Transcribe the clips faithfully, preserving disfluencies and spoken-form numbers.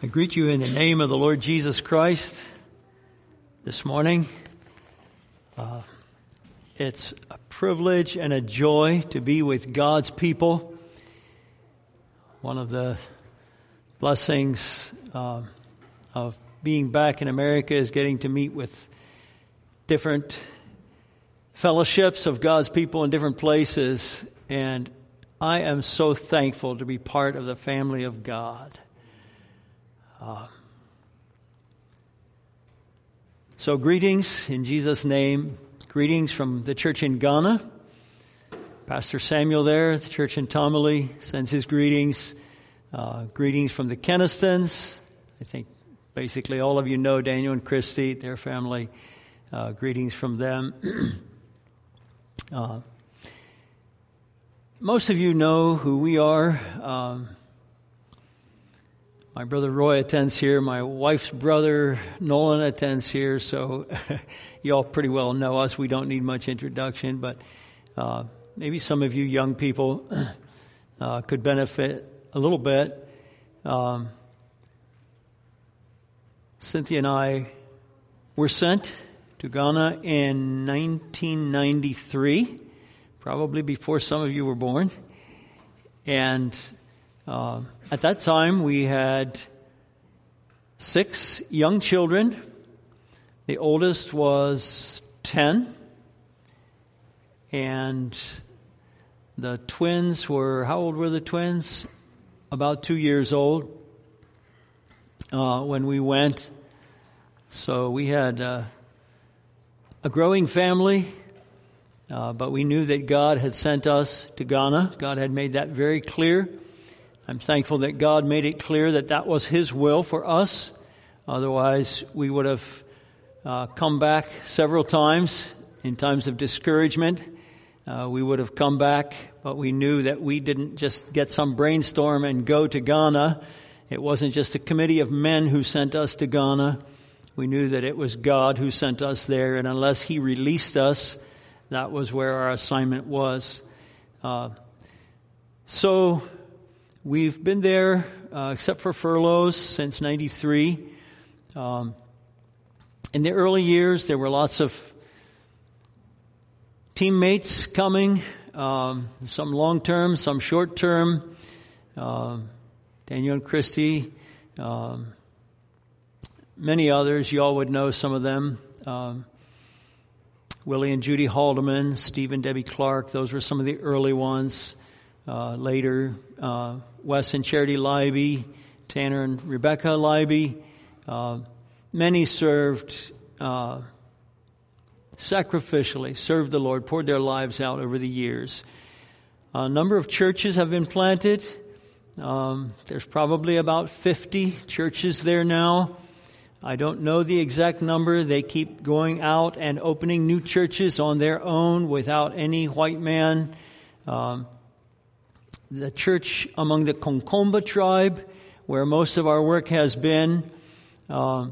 I greet you in the name of the Lord Jesus Christ this morning. Uh, it's a privilege and a joy to be with God's people. One of the blessings uh, of being back in America is getting to meet with different fellowships of God's people in different places. And I am so thankful to be part of the family of God. Uh, so greetings in Jesus' name. Greetings from the church in Ghana. Pastor Samuel there, the church in Tamale, sends his greetings. Uh, greetings from the Kennistons. I think basically all of you know Daniel and Christy, their family. Uh, greetings from them. uh, most of you know who we are. Um, My brother Roy attends here. My wife's brother Nolan attends here. So you all pretty well know us. We don't need much introduction, but uh, maybe some of you young people uh, could benefit a little bit. Um, Cynthia and I were sent to Ghana in nineteen ninety-three, probably before some of you were born. And Uh, at that time, we had six young children. The oldest was ten. And the twins were, how old were the twins? About two years old uh, when we went. So we had uh, a growing family, uh, but we knew that God had sent us to Ghana. God had made that very clear. I'm thankful that God made it clear that that was His will for us. Otherwise, we would have uh, come back several times in times of discouragement. Uh, we would have come back, but we knew that we didn't just get some brainstorm and go to Ghana. It wasn't just a committee of men who sent us to Ghana. We knew that it was God who sent us there, and unless He released us, that was where our assignment was. Uh, so... We've been there, uh, except for furloughs, since ninety-three. Um, in the early years, there were lots of teammates coming, um, some long-term, some short-term. Um, Daniel and Christy, um, many others. You all would know some of them. Um, Willie and Judy Haldeman, Steve and Debbie Clark. Those were some of the early ones. Uh, later, uh, Wes and Charity Leiby, Tanner and Rebecca Leiby. Uh, many served uh, sacrificially, served the Lord, poured their lives out over the years. A number of churches have been planted. Um, there's probably about fifty churches there now. I don't know the exact number. They keep going out and opening new churches on their own without any white man. Um, The church among the Konkomba tribe, where most of our work has been, uh,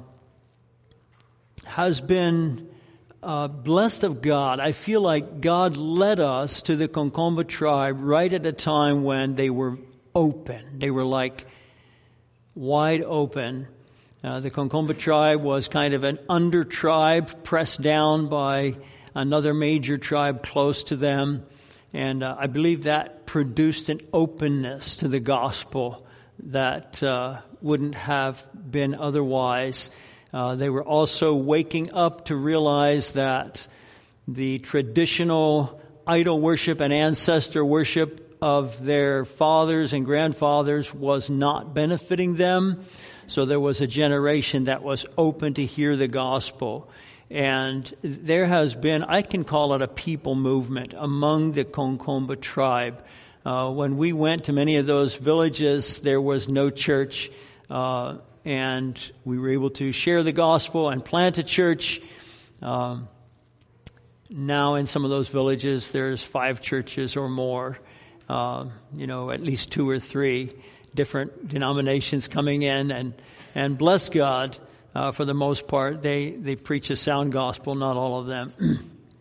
has been uh, blessed of God. I feel like God led us to the Konkomba tribe right at a time when they were open. They were like wide open. Uh, the Konkomba tribe was kind of an under tribe, pressed down by another major tribe close to them. And uh, I believe that produced an openness to the gospel that uh, wouldn't have been otherwise. Uh, they were also waking up to realize that the traditional idol worship and ancestor worship of their fathers and grandfathers was not benefiting them. So there was a generation that was open to hear the gospel. And there has been, I can call it a people movement among the Konkomba tribe. Uh, when we went to many of those villages, there was no church, uh, and we were able to share the gospel and plant a church. Um, now in some of those villages, there's five churches or more, uh, you know, at least two or three different denominations coming in, and, and bless God. Uh, for the most part, they, they preach a sound gospel, not all of them.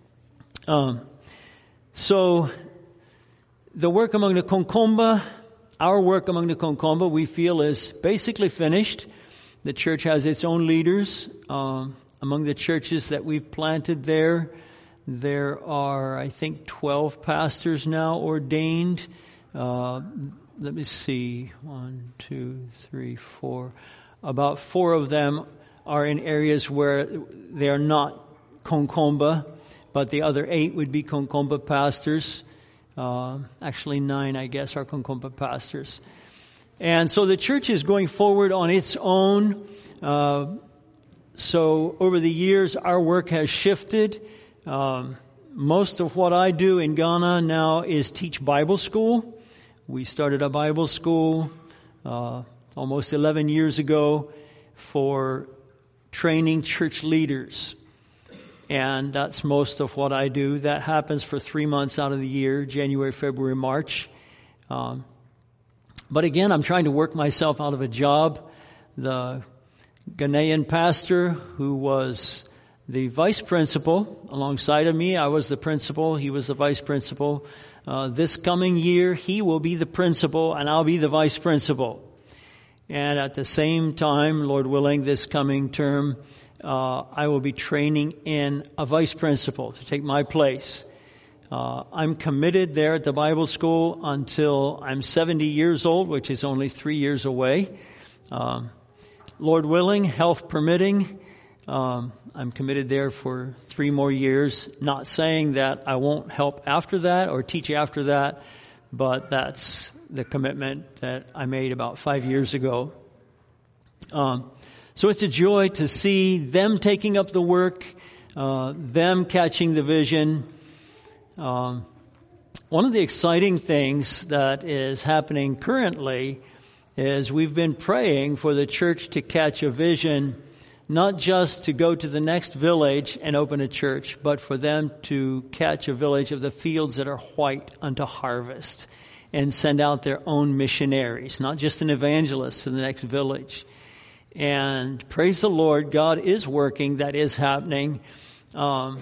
um, so, the work among the Konkomba our work among the Concomba, we feel, is basically finished. The church has its own leaders. Um, among the churches that we've planted there, there are, I think, twelve pastors now ordained. Uh, let me see, one, two, three, four. About four of them are in areas where they are not Concomba, but the other eight would be Concomba pastors. Uh, actually nine, I guess, are Concomba pastors. And so the church is going forward on its own. Uh, so over the years, our work has shifted. Um, most of what I do in Ghana now is teach Bible school. We started a Bible school uh, almost eleven years ago for training church leaders. And that's most of what I do. That happens for three months out of the year, January, February, March. Um, but again, I'm trying to work myself out of a job. The Ghanaian pastor who was the vice principal alongside of me, I was the principal, he was the vice principal. Uh, this coming year, he will be the principal and I'll be the vice principal. And at the same time, Lord willing, this coming term, Uh, I will be training in a vice principal to take my place. Uh, I'm committed there at the Bible school until I'm seventy years old, which is only three years away. Um, Lord willing, health permitting, um, I'm committed there for three more years. Not saying that I won't help after that or teach after that, but that's the commitment that I made about five years ago. Um, So it's a joy to see them taking up the work, uh, them catching the vision. Um, one of the exciting things that is happening currently is we've been praying for the church to catch a vision, not just to go to the next village and open a church, but for them to catch a village of the fields that are white unto harvest and send out their own missionaries, not just an evangelist to the next village. And praise the Lord, God is working. That is happening. Um,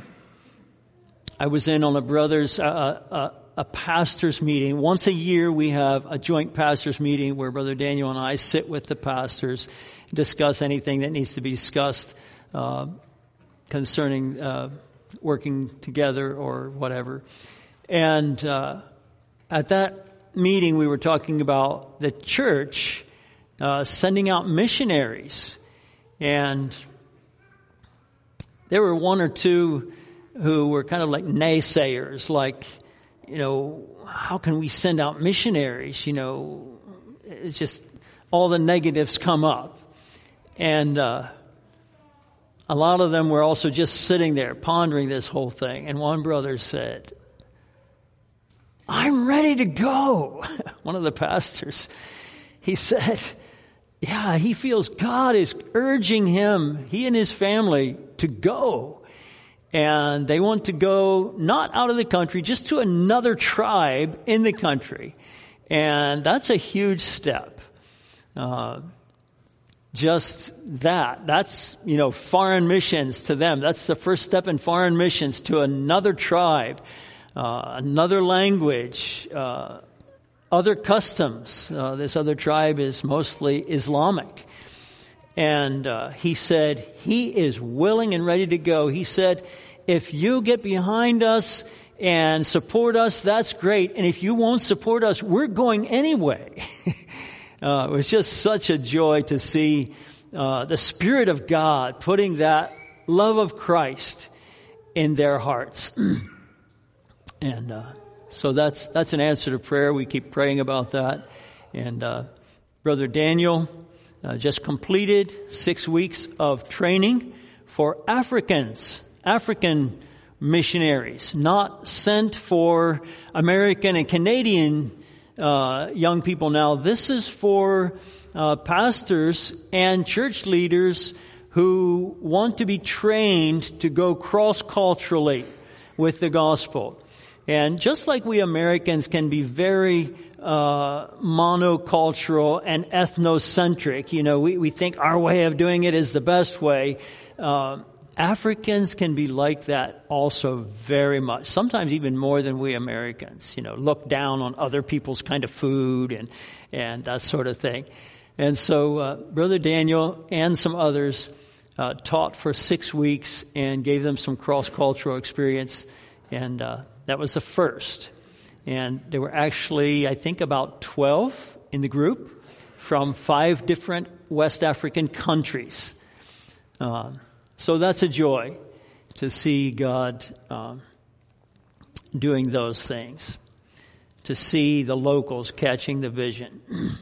I was in on a brother's, uh, a, a pastor's meeting. Once a year we have a joint pastor's meeting where Brother Daniel and I sit with the pastors, discuss anything that needs to be discussed uh, concerning uh, working together or whatever. And uh, at that meeting we were talking about the church Uh, sending out missionaries. And there were one or two who were kind of like naysayers, like, you know, how can we send out missionaries? You know, it's just all the negatives come up. And uh, a lot of them were also just sitting there pondering this whole thing. And one brother said, I'm ready to go. One of the pastors, he said, yeah, he feels God is urging him, he and his family, to go. And they want to go not out of the country, just to another tribe in the country. And that's a huge step. Uh, just that. That's, you know, foreign missions to them. That's the first step in foreign missions to another tribe, uh, another language, uh, other customs. Uh, this other tribe is mostly Islamic. And uh, he said he is willing and ready to go. He said, if you get behind us and support us, that's great. And if you won't support us, we're going anyway. uh, it was just such a joy to see uh, the Spirit of God putting that love of Christ in their hearts. and uh So that's that's an answer to prayer. We keep praying about that. And uh, Brother Daniel uh, just completed six weeks of training for Africans, African missionaries, not sent for American and Canadian uh, young people now. This is for uh, pastors and church leaders who want to be trained to go cross-culturally with the gospel. And just like we Americans can be very uh monocultural and ethnocentric, you know, we, we think our way of doing it is the best way. Uh, Africans can be like that also very much, sometimes even more than we Americans, you know, look down on other people's kind of food and, and that sort of thing. And so, uh, Brother Daniel and some others, uh, taught for six weeks and gave them some cross-cultural experience. And, uh, that was the first. And there were actually, I think, about twelve in the group from five different West African countries. Um, so that's a joy to see God um, doing those things, to see the locals catching the vision.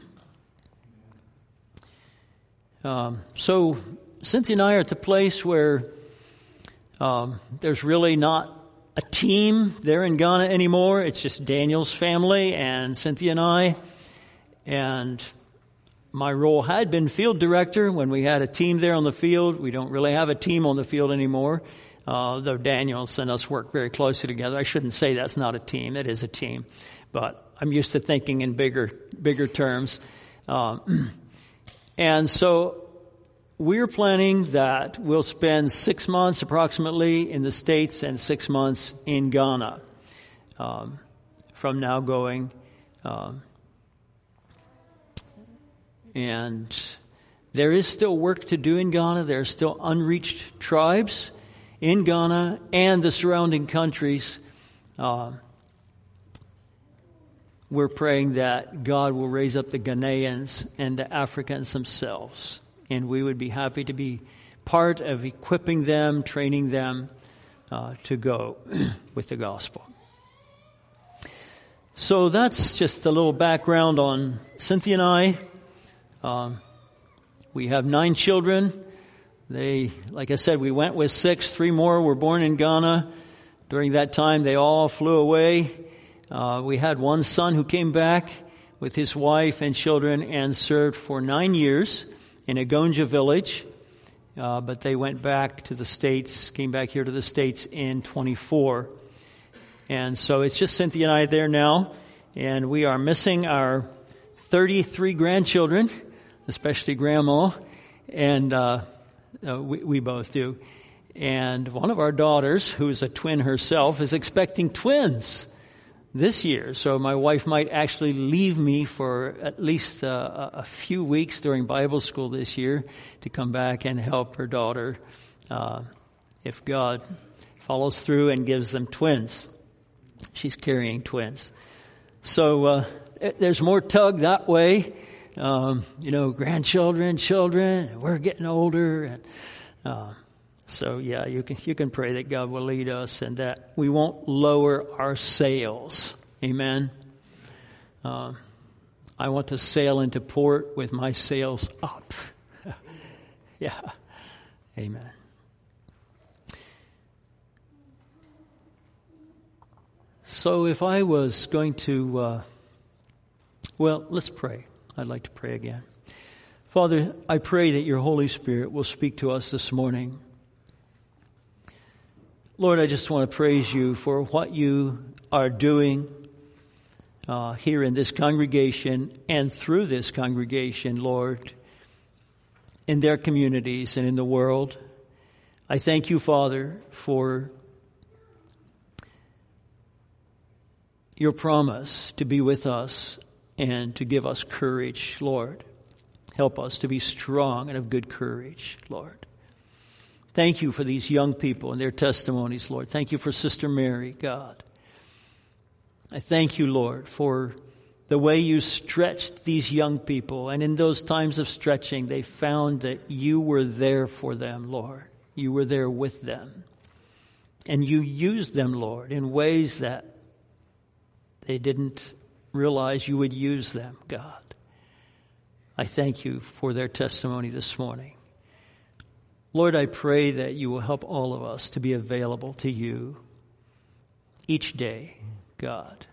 um, so Cynthia and I are at the place where um, there's really not a team there in Ghana anymore. It's just Daniel's family and Cynthia and I. And my role had been field director when we had a team there on the field. We don't really have a team on the field anymore, uh, though Daniel and us work very closely together. I shouldn't say that's not a team. It is a team. But I'm used to thinking in bigger, bigger terms. Um, and so we're planning that we'll spend six months approximately in the States and six months in Ghana um, from now going. Um, and there is still work to do in Ghana. There are still unreached tribes in Ghana and the surrounding countries. Uh, we're praying that God will raise up the Ghanaians and the Africans themselves. And we would be happy to be part of equipping them, training them uh, to go with the gospel. So that's just a little background on Cynthia and I. Um, we have nine children. They, like I said, we went with six. Three more were born in Ghana. During that time, they all flew away. Uh, we had one son who came back with his wife and children and served for nine years in a Gonja village, uh, but they went back to the States, came back here to the States in twenty-four. And so it's just Cynthia and I there now, and we are missing our thirty-three grandchildren, especially Grandma, and uh, uh, we, we both do. And one of our daughters, who is a twin herself, is expecting twins this year. So my wife might actually leave me for at least uh, a few weeks during Bible school this year to come back and help her daughter uh, if God follows through and gives them twins. She's carrying twins. So uh, there's more tug that way. Um, you know, grandchildren, children, we're getting older. and uh, So yeah, you can you can pray that God will lead us and that we won't lower our sails. Amen. Uh, I want to sail into port with my sails up. Yeah. Amen. So if I was going to, uh, well, let's pray. I'd like to pray again. Father, I pray that your Holy Spirit will speak to us this morning. Lord, I just want to praise you for what you are doing uh, here in this congregation and through this congregation, Lord, in their communities and in the world. I thank you, Father, for your promise to be with us and to give us courage, Lord. Help us to be strong and of good courage, Lord. Thank you for these young people and their testimonies, Lord. Thank you for Sister Mary, God. I thank you, Lord, for the way you stretched these young people. And in those times of stretching, they found that you were there for them, Lord. You were there with them. And you used them, Lord, in ways that they didn't realize you would use them, God. I thank you for their testimony this morning. Lord, I pray that you will help all of us to be available to you each day, God.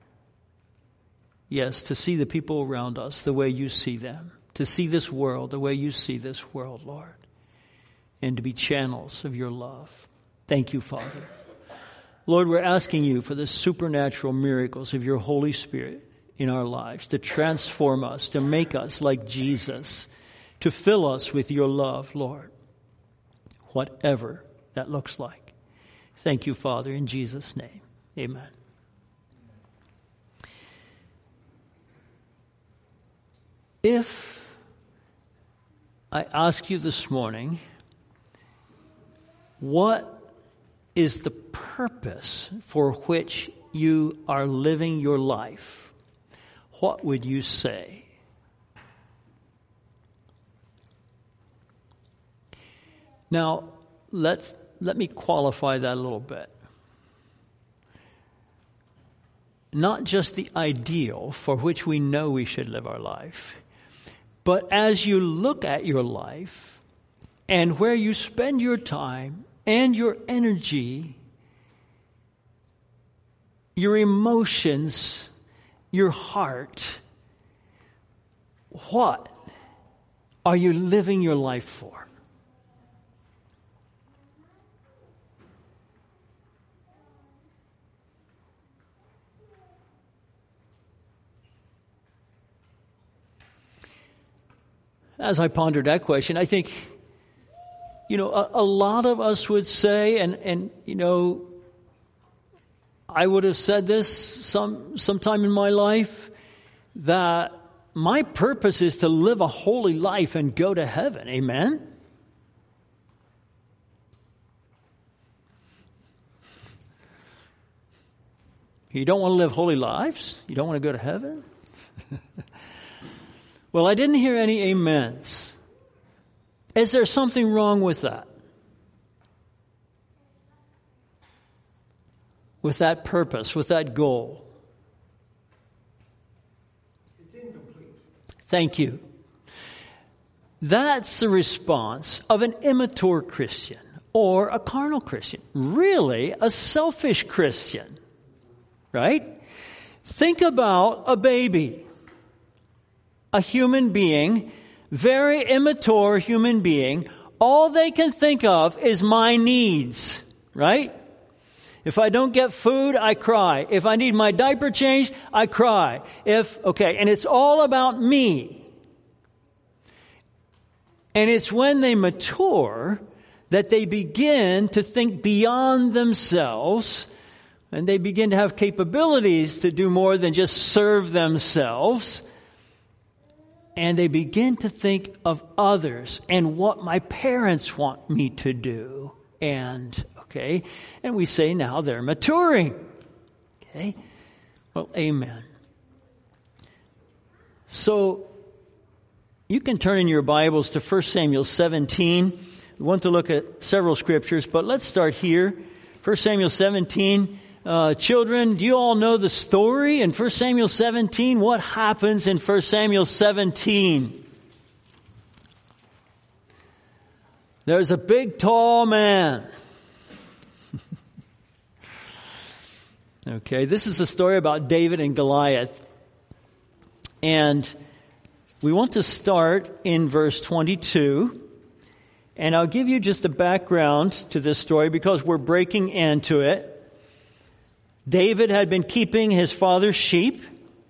Yes, to see the people around us the way you see them, to see this world the way you see this world, Lord, and to be channels of your love. Thank you, Father. Lord, we're asking you for the supernatural miracles of your Holy Spirit in our lives, to transform us, to make us like Jesus, to fill us with your love, Lord. Whatever that looks like. Thank you, Father, in Jesus' name. Amen. If I ask you this morning, what is the purpose for which you are living your life, what would you say? Now, let's, let me qualify that a little bit. Not just the ideal for which we know we should live our life, but as you look at your life and where you spend your time and your energy, your emotions, your heart, what are you living your life for? As I pondered that question, I think, you know, a, a lot of us would say, and, and, you know, I would have said this some sometime in my life, that my purpose is to live a holy life and go to heaven. Amen? You don't want to live holy lives? You don't want to go to heaven? Well, I didn't hear any amens. Is there something wrong with that? With that purpose, with that goal? It's incomplete. Thank you. That's the response of an immature Christian or a carnal Christian. Really, a selfish Christian. Right? Think about a baby. A human being, very immature human being, all they can think of is my needs, right? If I don't get food, I cry. If I need my diaper changed, I cry. If, okay, and it's all about me. And it's when they mature that they begin to think beyond themselves, and they begin to have capabilities to do more than just serve themselves. And they begin to think of others and what my parents want me to do. And, okay, and we say now they're maturing. Okay, well, amen. So, you can turn in your Bibles to First Samuel seventeen. We want to look at several scriptures, but let's start here. First Samuel seventeen. Uh, children, do you all know the story in First Samuel seventeen? What happens in First Samuel seventeen? There's a big, tall man. Okay, this is a story about David and Goliath. And we want to start in verse twenty-two. And I'll give you just a background to this story because we're breaking into it. David had been keeping his father's sheep,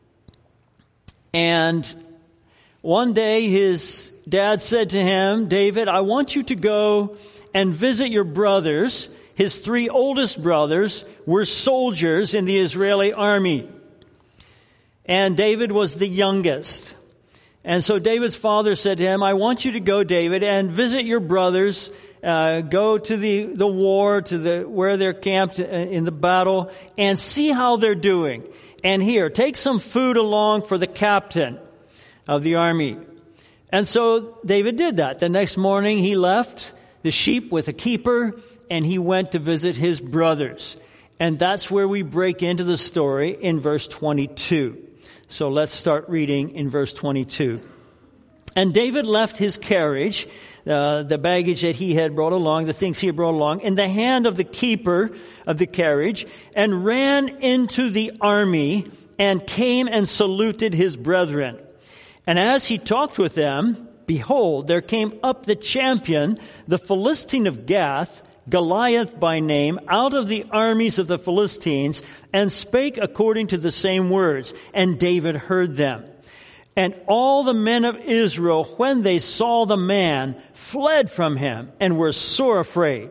and one day his dad said to him, David, I want you to go and visit your brothers. His three oldest brothers were soldiers in the Israeli army, and David was the youngest. And so David's father said to him, I want you to go, David, and visit your brothers. Uh, go to the, the war, to the where they're camped in the battle, and see how they're doing. And here, take some food along for the captain of the army. And so David did that. The next morning he left the sheep with a keeper, and he went to visit his brothers. And that's where we break into the story in verse twenty-two. So let's start reading in verse twenty-two. And David left his carriage, Uh, the baggage that he had brought along, the things he had brought along, in the hand of the keeper of the carriage, and ran into the army and came and saluted his brethren. And as he talked with them, behold, there came up the champion, the Philistine of Gath, Goliath by name, out of the armies of the Philistines, and spake according to the same words. And David heard them. And all the men of Israel, when they saw the man, fled from him and were sore afraid.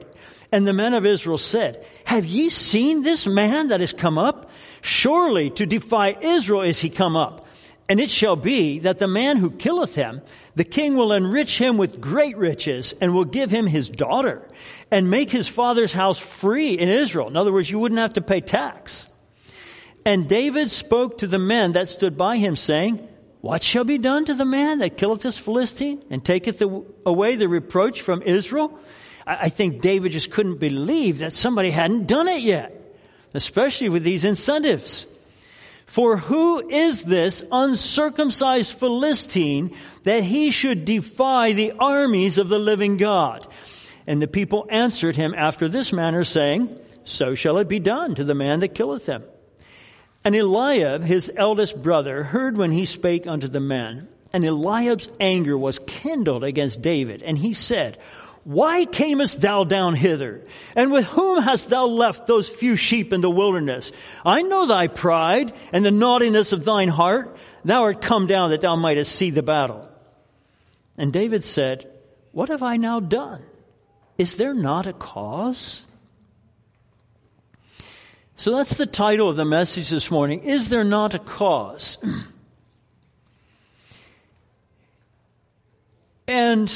And the men of Israel said, have ye seen this man that is come up? Surely to defy Israel is he come up. And it shall be that the man who killeth him, the king will enrich him with great riches, and will give him his daughter, and make his father's house free in Israel. In other words, you wouldn't have to pay tax. And David spoke to the men that stood by him, saying, what shall be done to the man that killeth this Philistine, and taketh away the reproach from Israel? I think David just couldn't believe that somebody hadn't done it yet, especially with these incentives. For who is this uncircumcised Philistine that he should defy the armies of the living God? And the people answered him after this manner, saying, so shall it be done to the man that killeth him. And Eliab, his eldest brother, heard when he spake unto the men. And Eliab's anger was kindled against David. And he said, why camest thou down hither? And with whom hast thou left those few sheep in the wilderness? I know thy pride and the naughtiness of thine heart. Thou art come down that thou mightest see the battle. And David said, what have I now done? Is there not a cause? So that's the title of the message this morning. Is there not a cause? And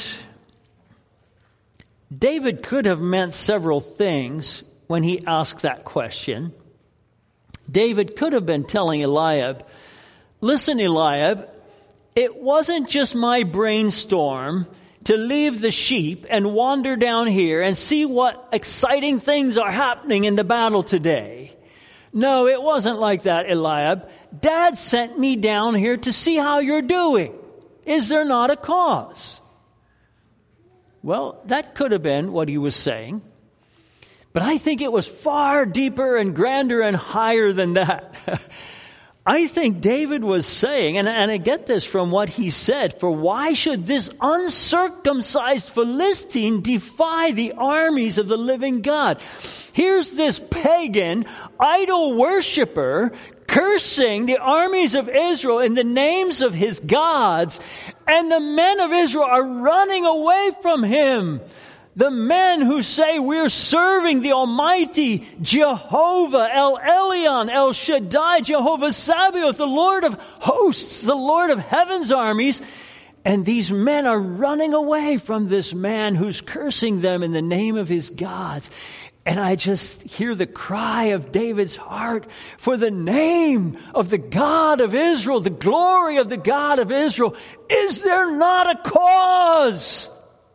David could have meant several things when he asked that question. David could have been telling Eliab, listen, Eliab, it wasn't just my brainstorm to leave the sheep and wander down here and see what exciting things are happening in the battle today. No, it wasn't like that, Eliab. Dad sent me down here to see how you're doing. Is there not a cause? Well, that could have been what he was saying. But I think it was far deeper and grander and higher than that. I think David was saying, and, and I get this from what he said, for why should this uncircumcised Philistine defy the armies of the living God? Here's this pagan, idol worshiper cursing the armies of Israel in the names of his gods, and the men of Israel are running away from him. The men who say we're serving the Almighty Jehovah, El Elyon, El Shaddai, Jehovah Sabaoth, the Lord of hosts, the Lord of heaven's armies. And these men are running away from this man who's cursing them in the name of his gods. And I just hear the cry of David's heart for the name of the God of Israel, the glory of the God of Israel. Is there not a cause?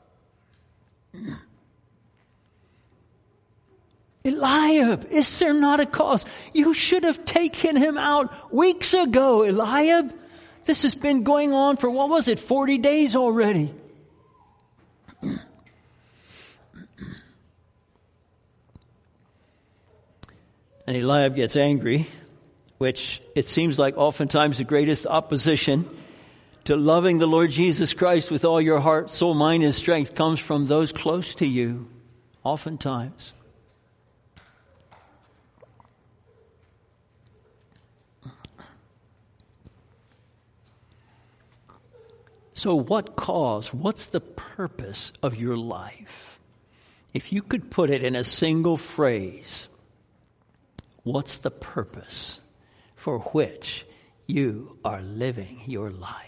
Eliab, is there not a cause? You should have taken him out weeks ago, Eliab. This has been going on for, what was it, forty days already. And Eliab gets angry, which it seems like oftentimes the greatest opposition to loving the Lord Jesus Christ with all your heart, soul, mind, and strength comes from those close to you, oftentimes. So what cause, what's the purpose of your life? If you could put it in a single phrase, what's the purpose for which you are living your life?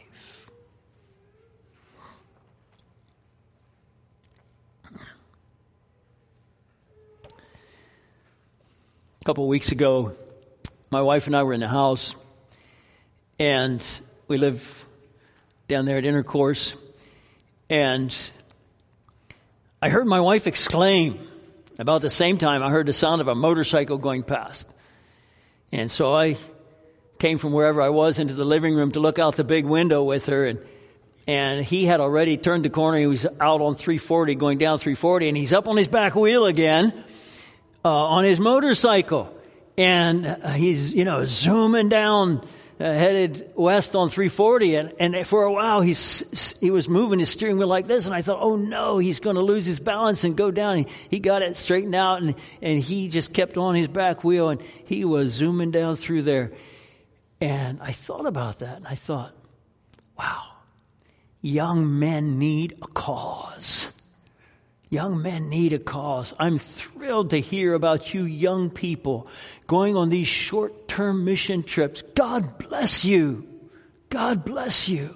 A couple of weeks ago, my wife and I were in the house, and we live down there at Intercourse, and I heard my wife exclaim. About the same time, I heard the sound of a motorcycle going past. And so I came from wherever I was into the living room to look out the big window with her, and and he had already turned the corner. He was out on three forty, going down three forty, and he's up on his back wheel again. Uh, on his motorcycle, and uh, he's, you know, zooming down, uh, headed west on three forty, and, and for a while he's, he was moving his steering wheel like this, and I thought, oh no, he's going to lose his balance and go down. He, he got it straightened out, and, and he just kept on his back wheel, and he was zooming down through there. And I thought about that, and I thought, wow, young men need a cause. Young men need a cause. I'm thrilled to hear about you young people going on these short-term mission trips. God bless you. God bless you.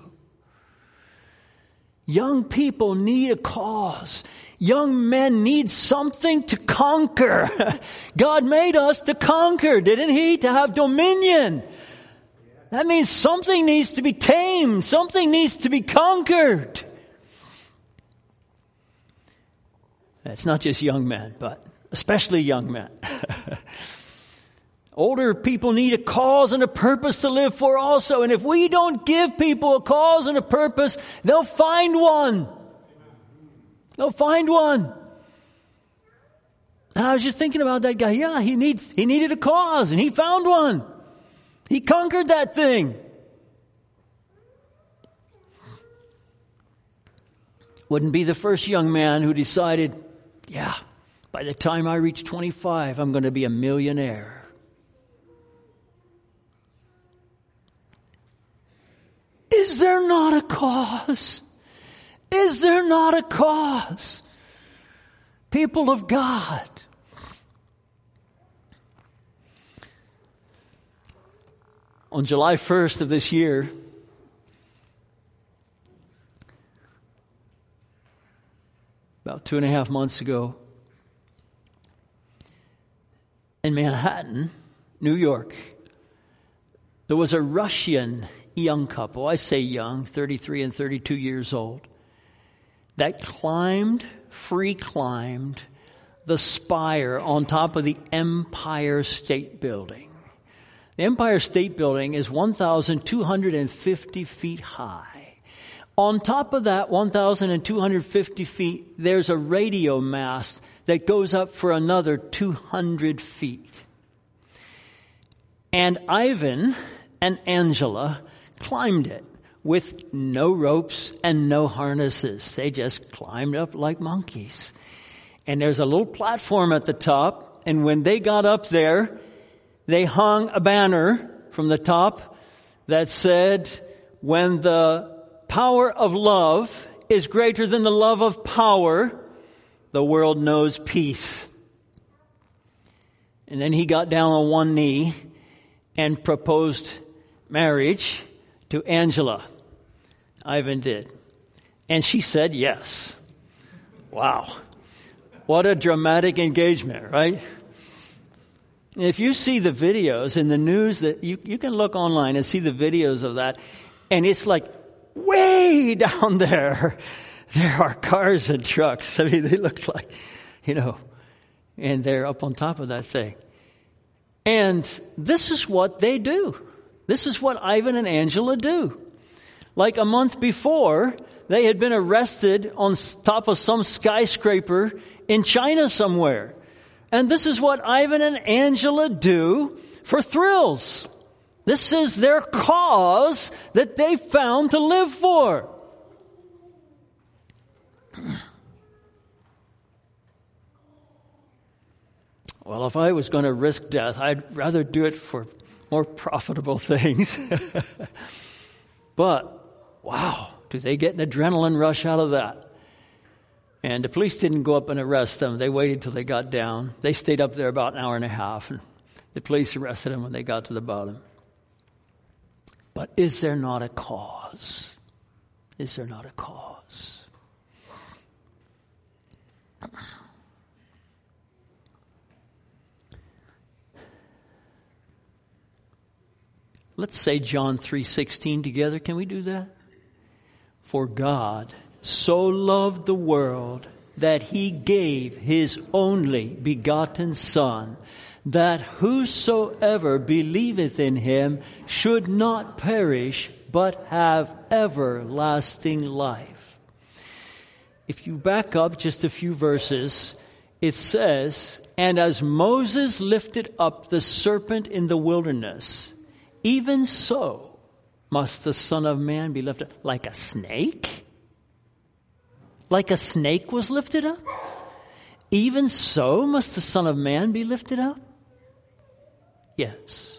Young people need a cause. Young men need something to conquer. God made us to conquer, didn't He? To have dominion. That means something needs to be tamed. Something needs to be conquered. It's not just young men, but especially young men. Older people need a cause and a purpose to live for also. And if we don't give people a cause and a purpose, they'll find one. They'll find one. And I was just thinking about that guy. Yeah, he needs, he needed a cause and he found one. He conquered that thing. Wouldn't be the first young man who decided, yeah, by the time I reach twenty-five, I'm going to be a millionaire. Is there not a cause? Is there not a cause? People of God. On July first of this year, about two and a half months ago, in Manhattan, New York, there was a Russian young couple, I say young, thirty-three and thirty-two years old, that climbed, free climbed, the spire on top of the Empire State Building. The Empire State Building is one thousand two hundred fifty feet high. On top of that one thousand two hundred fifty feet, there's a radio mast that goes up for another two hundred feet. And Ivan and Angela climbed it with no ropes and no harnesses. They just climbed up like monkeys. And there's a little platform at the top, and when they got up there, they hung a banner from the top that said, "When the power of love is greater than the love of power, the world knows peace." And then he got down on one knee and proposed marriage to Angela. Ivan did. And she said yes. Wow. What a dramatic engagement, right? If you see the videos in the news, that you, you can look online and see the videos of that, and it's like way down there, there are cars and trucks. I mean, they look like, you know, and they're up on top of that thing. And this is what they do. This is what Ivan and Angela do. Like a month before, they had been arrested on top of some skyscraper in China somewhere. And this is what Ivan and Angela do for thrills. This is their cause that they found to live for. Well, if I was going to risk death, I'd rather do it for more profitable things. But, wow, do they get an adrenaline rush out of that? And the police didn't go up and arrest them. They waited till they got down. They stayed up there about an hour and a half, and the police arrested them when they got to the bottom. But is there not a cause? Is there not a cause? Let's say John three sixteen together. Can we do that? For God so loved the world that He gave His only begotten Son, that whosoever believeth in Him should not perish, but have everlasting life. If you back up just a few verses, it says, "And as Moses lifted up the serpent in the wilderness, even so must the Son of Man be lifted up." Like a snake? Like a snake was lifted up? Even so must the Son of Man be lifted up? Yes.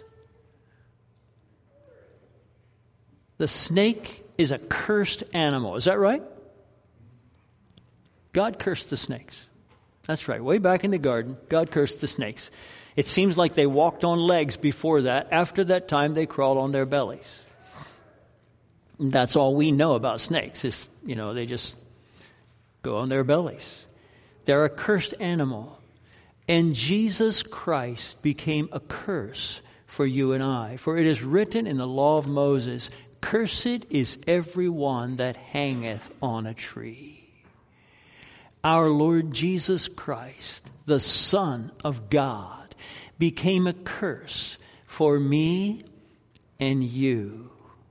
The snake is a cursed animal. Is that right? God cursed the snakes. That's right. Way back in the garden, God cursed the snakes. It seems like they walked on legs before that. After that time, they crawled on their bellies. That's all we know about snakes is, you know, they just go on their bellies. They're a cursed animal. And Jesus Christ became a curse for you and I. For it is written in the law of Moses, cursed is every one that hangeth on a tree. Our Lord Jesus Christ, the Son of God, became a curse for me and you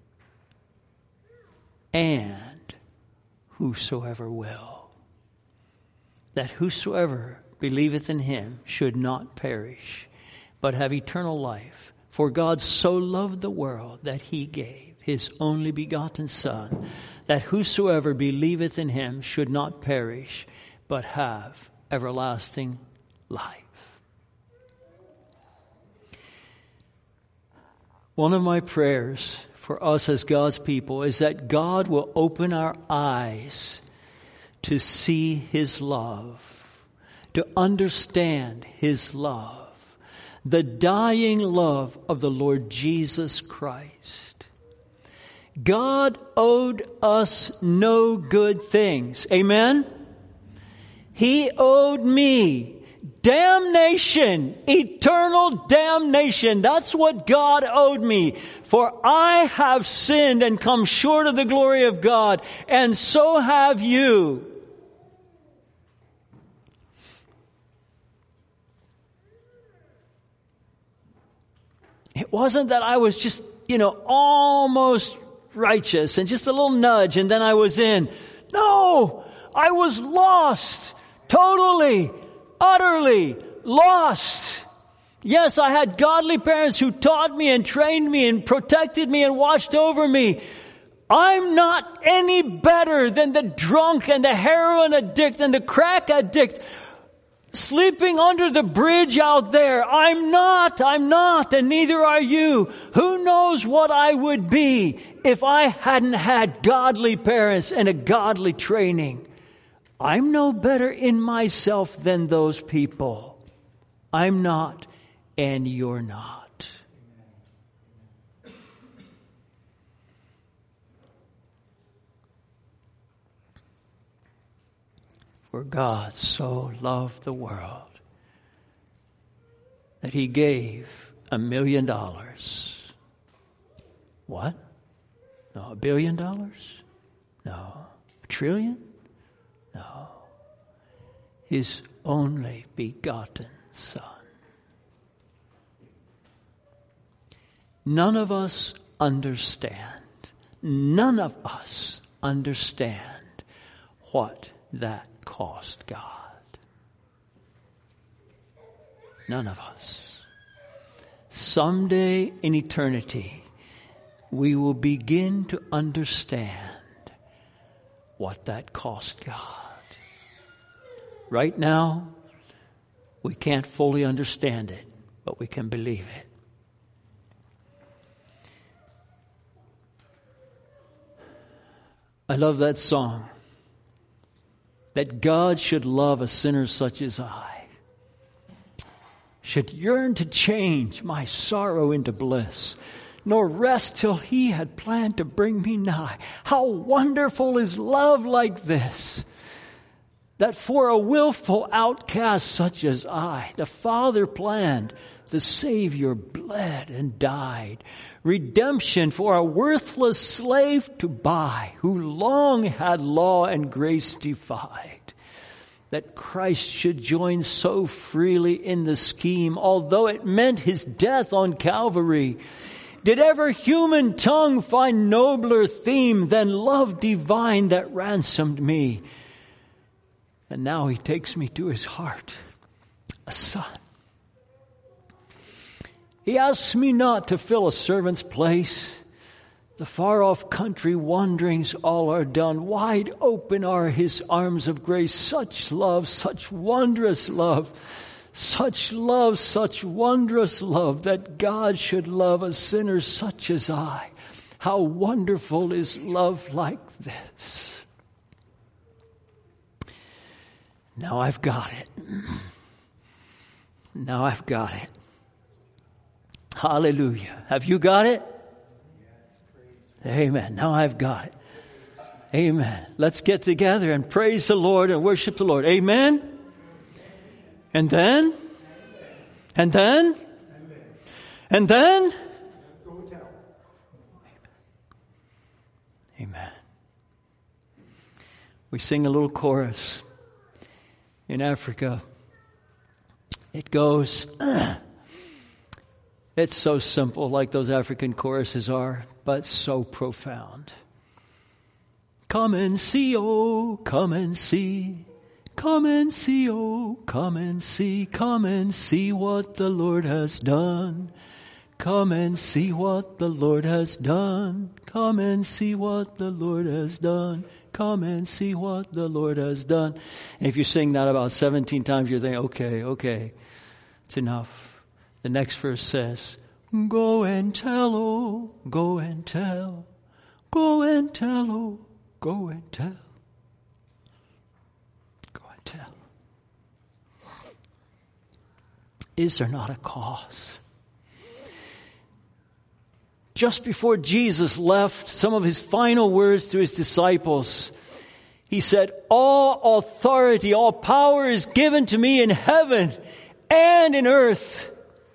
and whosoever will. That whosoever believeth in him should not perish, but have eternal life. For God so loved the world that he gave his only begotten Son, that whosoever believeth in him should not perish, but have everlasting life. One of my prayers for us as God's people is that God will open our eyes to see his love, to understand his love, the dying love of the Lord Jesus Christ. God owed us no good things. Amen? He owed me damnation, eternal damnation. That's what God owed me. For I have sinned and come short of the glory of God, and so have you. It wasn't that I was just, you know, almost righteous and just a little nudge and then I was in. No, I was lost. Totally, utterly lost. Yes, I had godly parents who taught me and trained me and protected me and watched over me. I'm not any better than the drunk and the heroin addict and the crack addict sleeping under the bridge out there. I'm not, I'm not, and neither are you. Who knows what I would be if I hadn't had godly parents and a godly training. I'm no better in myself than those people. I'm not, and you're not. For God so loved the world that he gave a million dollars. What? No, a billion dollars? No. A trillion? No. His only begotten Son. None of us understand. None of us understand what that cost God. None of us. Someday in eternity, we will begin to understand what that cost God. Right now, we can't fully understand it, but we can believe it. I love that song. That God should love a sinner such as I, should yearn to change my sorrow into bliss, nor rest till he had planned to bring me nigh. How wonderful is love like this, that for a willful outcast such as I, the Father planned, the Savior bled and died, redemption for a worthless slave to buy, who long had law and grace defied. That Christ should join so freely in the scheme, although it meant his death on Calvary. Did ever human tongue find nobler theme than love divine that ransomed me? And now he takes me to his heart, a son. He asks me not to fill a servant's place. The far-off country wanderings all are done. Wide open are his arms of grace. Such love, such wondrous love, such love, such wondrous love, that God should love a sinner such as I. How wonderful is love like this. Now I've got it. Now I've got it. Hallelujah. Have you got it? Amen. Now I've got it. Amen. Let's get together and praise the Lord and worship the Lord. Amen. And then? And then? And then? Amen. We sing a little chorus in Africa. It goes, it's so simple, like those African choruses are, but so profound. Come and see, oh, come and see. Come and see, oh, come and see. Come and see what the Lord has done. Come and see what the Lord has done. Come and see what the Lord has done. Come and see what the Lord has done. And if you sing that about seventeen times, you're thinking, okay, okay, it's enough. The next verse says, go and tell, oh, go and tell. Go and tell, oh, go and tell. Go and tell. Is there not a cause? Just before Jesus left, some of his final words to his disciples, he said, all authority, all power is given to me in heaven and in earth.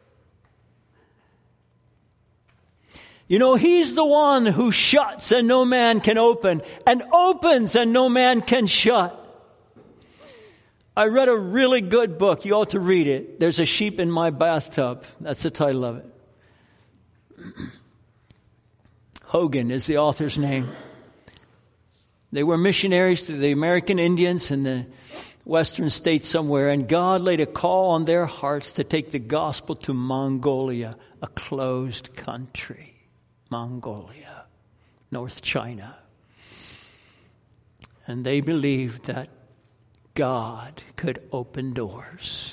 You know, he's the one who shuts and no man can open, and opens and no man can shut. I read a really good book. You ought to read it. There's a Sheep in My Bathtub. That's the title of it. Hogan is the author's name. They were missionaries to the American Indians in the western states somewhere, and God laid a call on their hearts to take the gospel to Mongolia, a closed country. Mongolia, North China. And they believed that God could open doors.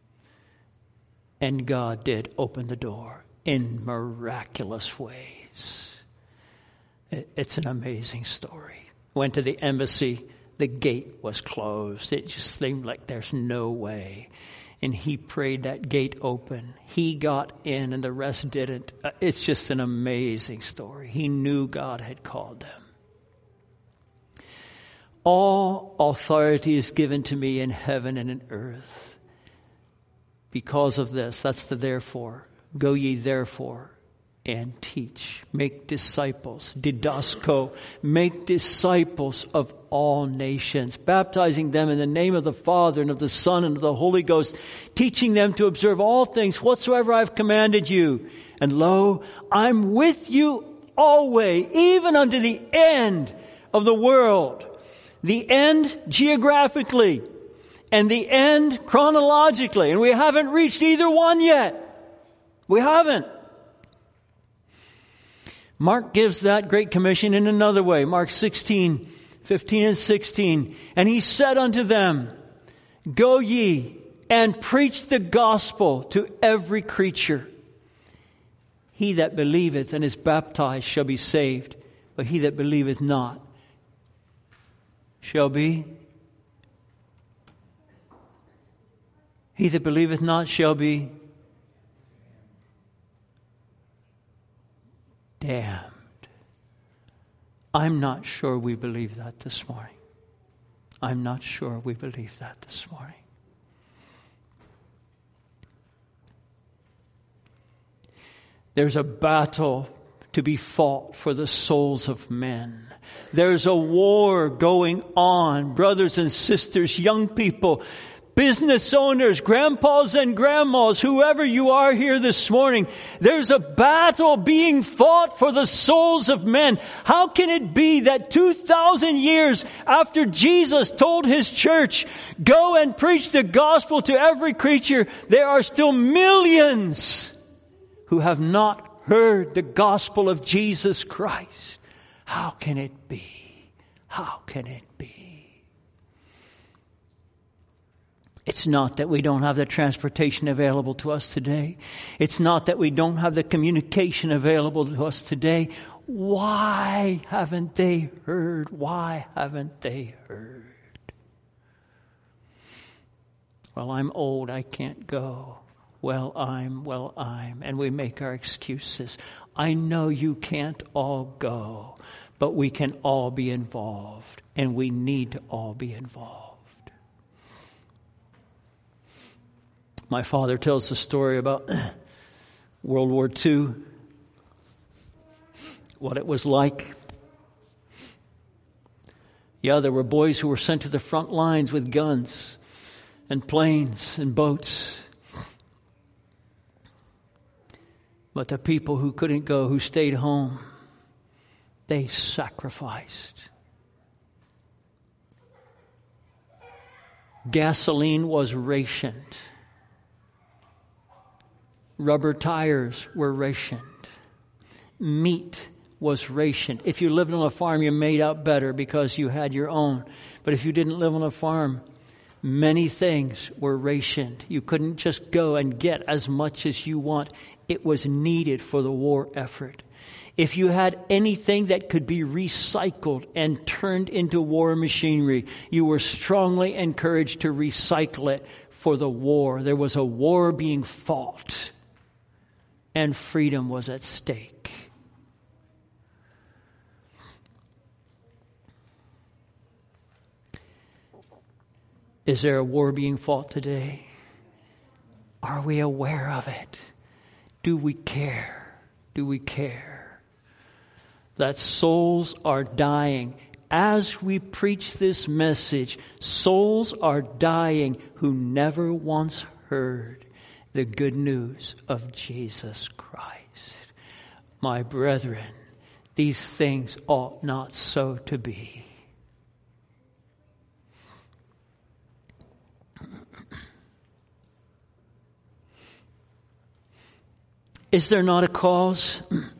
And God did open the door in miraculous ways. It's an amazing story. Went to the embassy. The gate was closed. It just seemed like there's no way. And he prayed that gate open. He got in and the rest didn't. It's just an amazing story. He knew God had called them. All authority is given to me in heaven and in earth. Because of this, that's the therefore. Go ye therefore and teach. Make disciples. Didasko. Make disciples of all nations, baptizing them in the name of the Father and of the Son and of the Holy Ghost, teaching them to observe all things whatsoever I have commanded you. And lo, I'm with you always, even unto the end of the world. The end geographically and the end chronologically. And we haven't reached either one yet. We haven't. Mark gives that Great Commission in another way. Mark sixteen, fifteen and sixteen. And he said unto them, go ye and preach the gospel to every creature. He that believeth and is baptized shall be saved, but he that believeth not shall be. He that believeth not shall be damned. I'm not sure we believe that this morning. I'm not sure we believe that this morning. There's a battle to be fought for the souls of men. There's a war going on, brothers and sisters, young people, business owners, grandpas and grandmas, whoever you are here this morning. There's a battle being fought for the souls of men. How can it be that two thousand years after Jesus told his church, go and preach the gospel to every creature, there are still millions who have not heard the gospel of Jesus Christ? How can it be? How can it be? It's not that we don't have the transportation available to us today. It's not that we don't have the communication available to us today. Why haven't they heard? Why haven't they heard? Well, I'm old, I can't go. Well, I'm, well, I'm. And we make our excuses. I know you can't all go, but we can all be involved, and we need to all be involved. My father tells the story about World War Two, what it was like. Yeah, there were boys who were sent to the front lines with guns and planes and boats. But the people who couldn't go, who stayed home, they sacrificed. Gasoline was rationed. Rubber tires were rationed. Meat was rationed. If you lived on a farm, you made out better because you had your own. But if you didn't live on a farm, many things were rationed. You couldn't just go and get as much as you want. It was needed for the war effort. If you had anything that could be recycled and turned into war machinery, you were strongly encouraged to recycle it for the war. There was a war being fought, and freedom was at stake. Is there a war being fought today? Are we aware of it? Do we care? Do we care? That souls are dying. As we preach this message, souls are dying who never once heard the good news of Jesus Christ. My brethren, these things ought not so to be. Is there not a cause?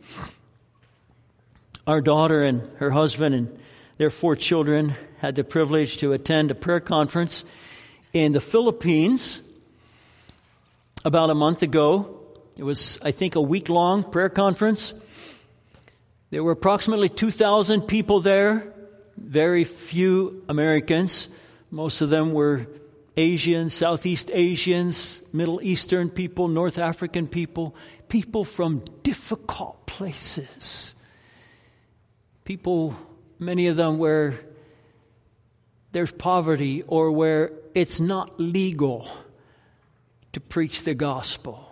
Our daughter and her husband and their four children had the privilege to attend a prayer conference in the Philippines about a month ago. It was, I think, a week-long prayer conference. There were approximately two thousand people there, very few Americans. Most of them were Asians, Southeast Asians, Middle Eastern people, North African people, people from difficult places. People, many of them where there's poverty or where it's not legal to preach the gospel.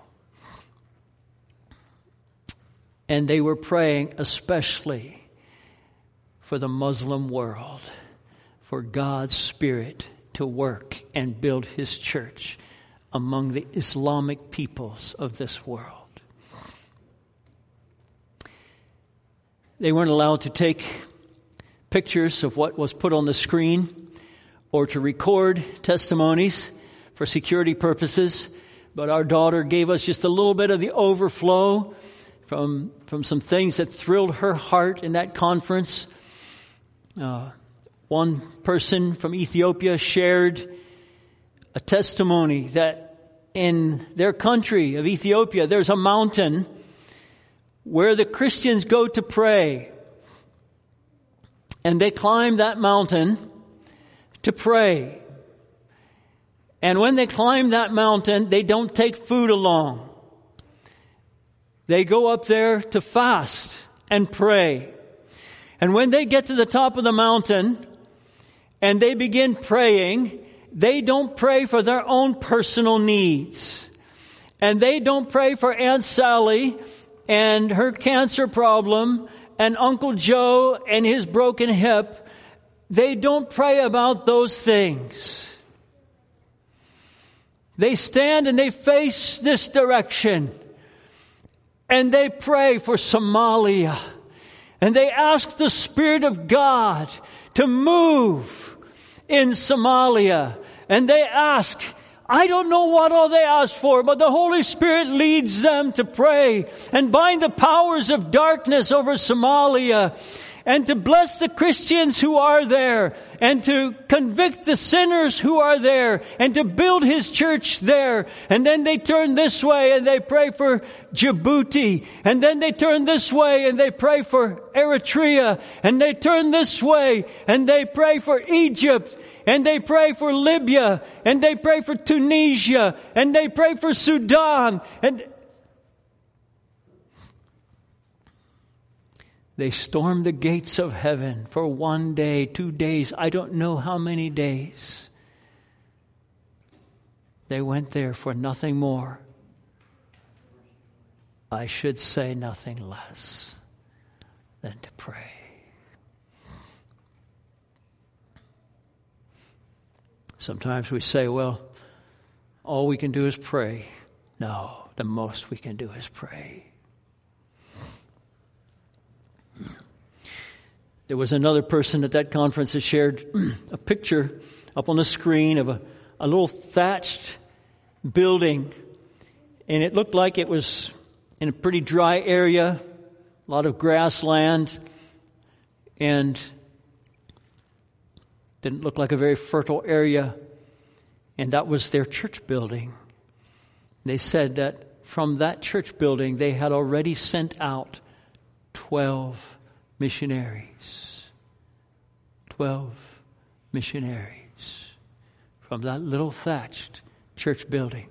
And they were praying especially for the Muslim world, for God's Spirit to work and build His church among the Islamic peoples of this world. They weren't allowed to take pictures of what was put on the screen or to record testimonies for security purposes. But our daughter gave us just a little bit of the overflow from, from some things that thrilled her heart in that conference. Uh, one person from Ethiopia shared a testimony that in their country of Ethiopia, there's a mountain where the Christians go to pray. And they climb that mountain to pray. And when they climb that mountain, they don't take food along. They go up there to fast and pray. And when they get to the top of the mountain and they begin praying, they don't pray for their own personal needs. And they don't pray for Aunt Sally and her cancer problem and Uncle Joe and his broken hip. They don't pray about those things. They stand and they face this direction. And they pray for Somalia. And they ask the Spirit of God to move in Somalia. And they ask, I don't know what all they ask for, but the Holy Spirit leads them to pray and bind the powers of darkness over Somalia. and to bless the Christians who are there, and to convict the sinners who are there, and to build His church there. And then they turn this way and they pray for Djibouti. And then they turn this way and they pray for Eritrea. And they turn this way and they pray for Egypt. And they pray for Libya. And they pray for Tunisia. And they pray for Sudan. And they stormed the gates of heaven for one day, two days, I don't know how many days. They went there for nothing more. I should say nothing less than to pray. Sometimes we say, well, all we can do is pray. No, the most we can do is pray. There was another person at that conference that shared a picture up on the screen of a, a little thatched building. And it looked like it was in a pretty dry area, a lot of grassland, and didn't look like a very fertile area. And that was their church building. They said that from that church building, they had already sent out twelve missionaries. Twelve missionaries from that little thatched church building.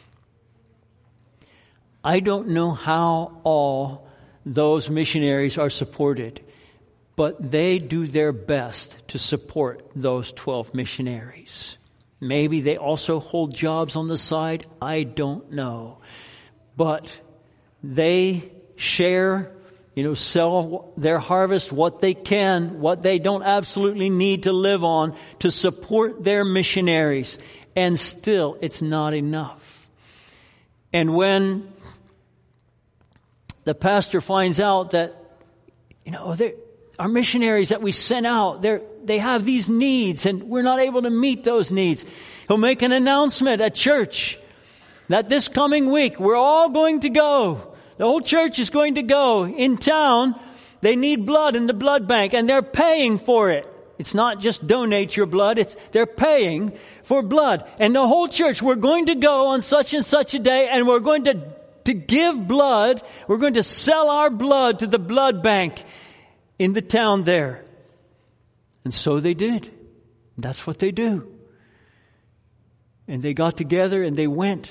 I don't know how all those missionaries are supported, but they do their best to support those twelve missionaries. Maybe they also hold jobs on the side. I don't know. But they share, you know, sell their harvest, what they can, what they don't absolutely need to live on, to support their missionaries. And still, it's not enough. And when the pastor finds out that, you know, our missionaries that we sent out, they they have these needs and we're not able to meet those needs, he'll make an announcement at church that this coming week we're all going to go. The whole church is going to go in town. They need blood in the blood bank and they're paying for it. It's not just donate your blood. It's they're paying for blood. And the whole church, we're going to go on such and such a day and we're going to, to give blood. We're going to sell our blood to the blood bank in the town there. And so they did. That's what they do. And they got together and they went.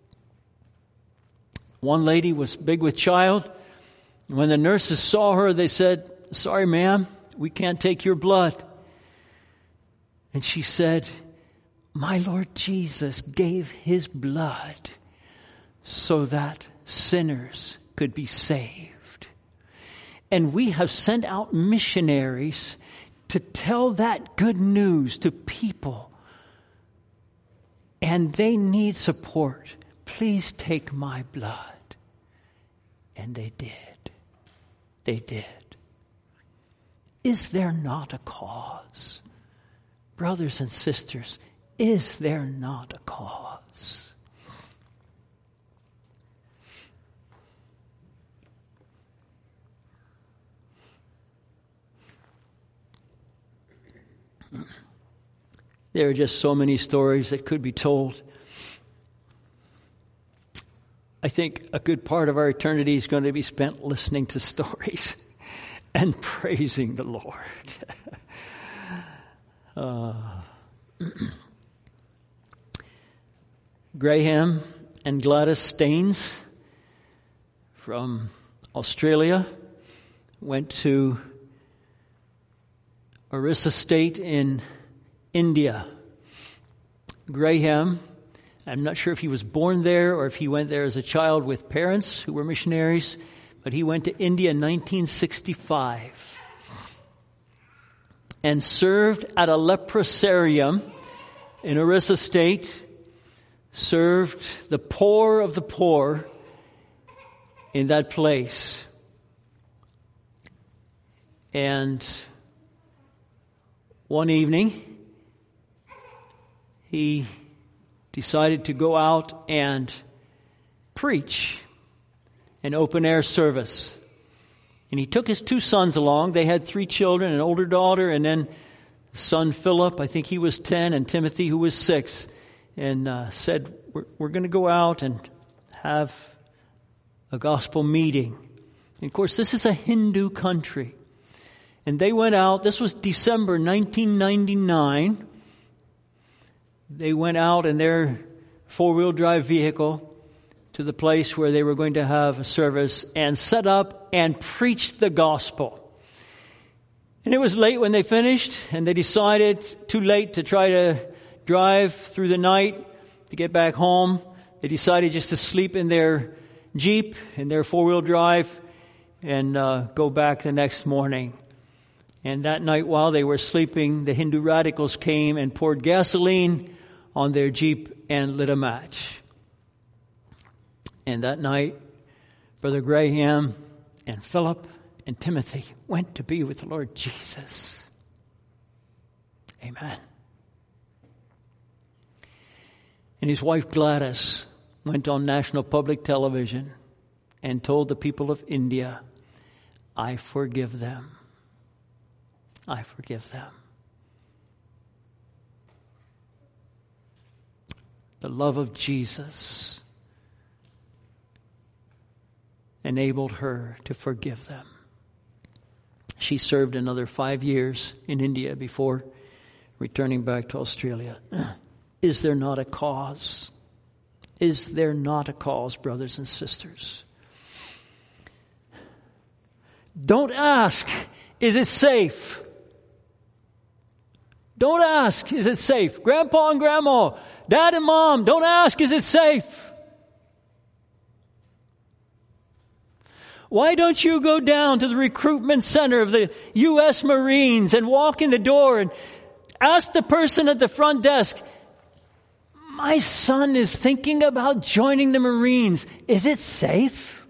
One lady was big with child. When the nurses saw her, they said, "Sorry, ma'am, we can't take your blood." And she said, "My Lord Jesus gave His blood so that sinners could be saved. And we have sent out missionaries to tell that good news to people. And they need support. Please take my blood." And they did. They did. Is there not a cause? Brothers and sisters, is there not a cause? There are just so many stories that could be told. I think a good part of our eternity is going to be spent listening to stories and praising the Lord. uh, Graham and Gladys Staines from Australia went to Orissa State in India. Graham, I'm not sure if he was born there or if he went there as a child with parents who were missionaries, but he went to India in nineteen sixty-five and served at a leprosarium in Orissa State, served the poor of the poor in that place. And one evening, he decided to go out and preach an open air service. And he took his two sons along. They had three children, an older daughter, and then son Philip, I think he was ten, and Timothy, who was six, and uh, said, we're, we're going to go out and have a gospel meeting. And of course, this is a Hindu country. And they went out, this was December nineteen ninety-nine. They went out in their four-wheel drive vehicle to the place where they were going to have a service and set up and preach the gospel. And it was late when they finished, and they decided too late to try to drive through the night to get back home. They decided just to sleep in their Jeep, in their four-wheel drive, and uh, go back the next morning. And that night while they were sleeping, the Hindu radicals came and poured gasoline on their Jeep and lit a match. And that night, Brother Graham and Philip and Timothy went to be with the Lord Jesus. Amen. And his wife Gladys went on national public television and told the people of India, I forgive them. I forgive them. The love of Jesus enabled her to forgive them. She served another five years in India before returning back to Australia. Is there not a cause? Is there not a cause, brothers and sisters? Don't ask, is it safe? Don't ask, is it safe? Grandpa and Grandma, Dad and Mom, don't ask, is it safe? Why don't you go down to the recruitment center of the U S Marines and walk in the door and ask the person at the front desk, my son is thinking about joining the Marines. Is it safe?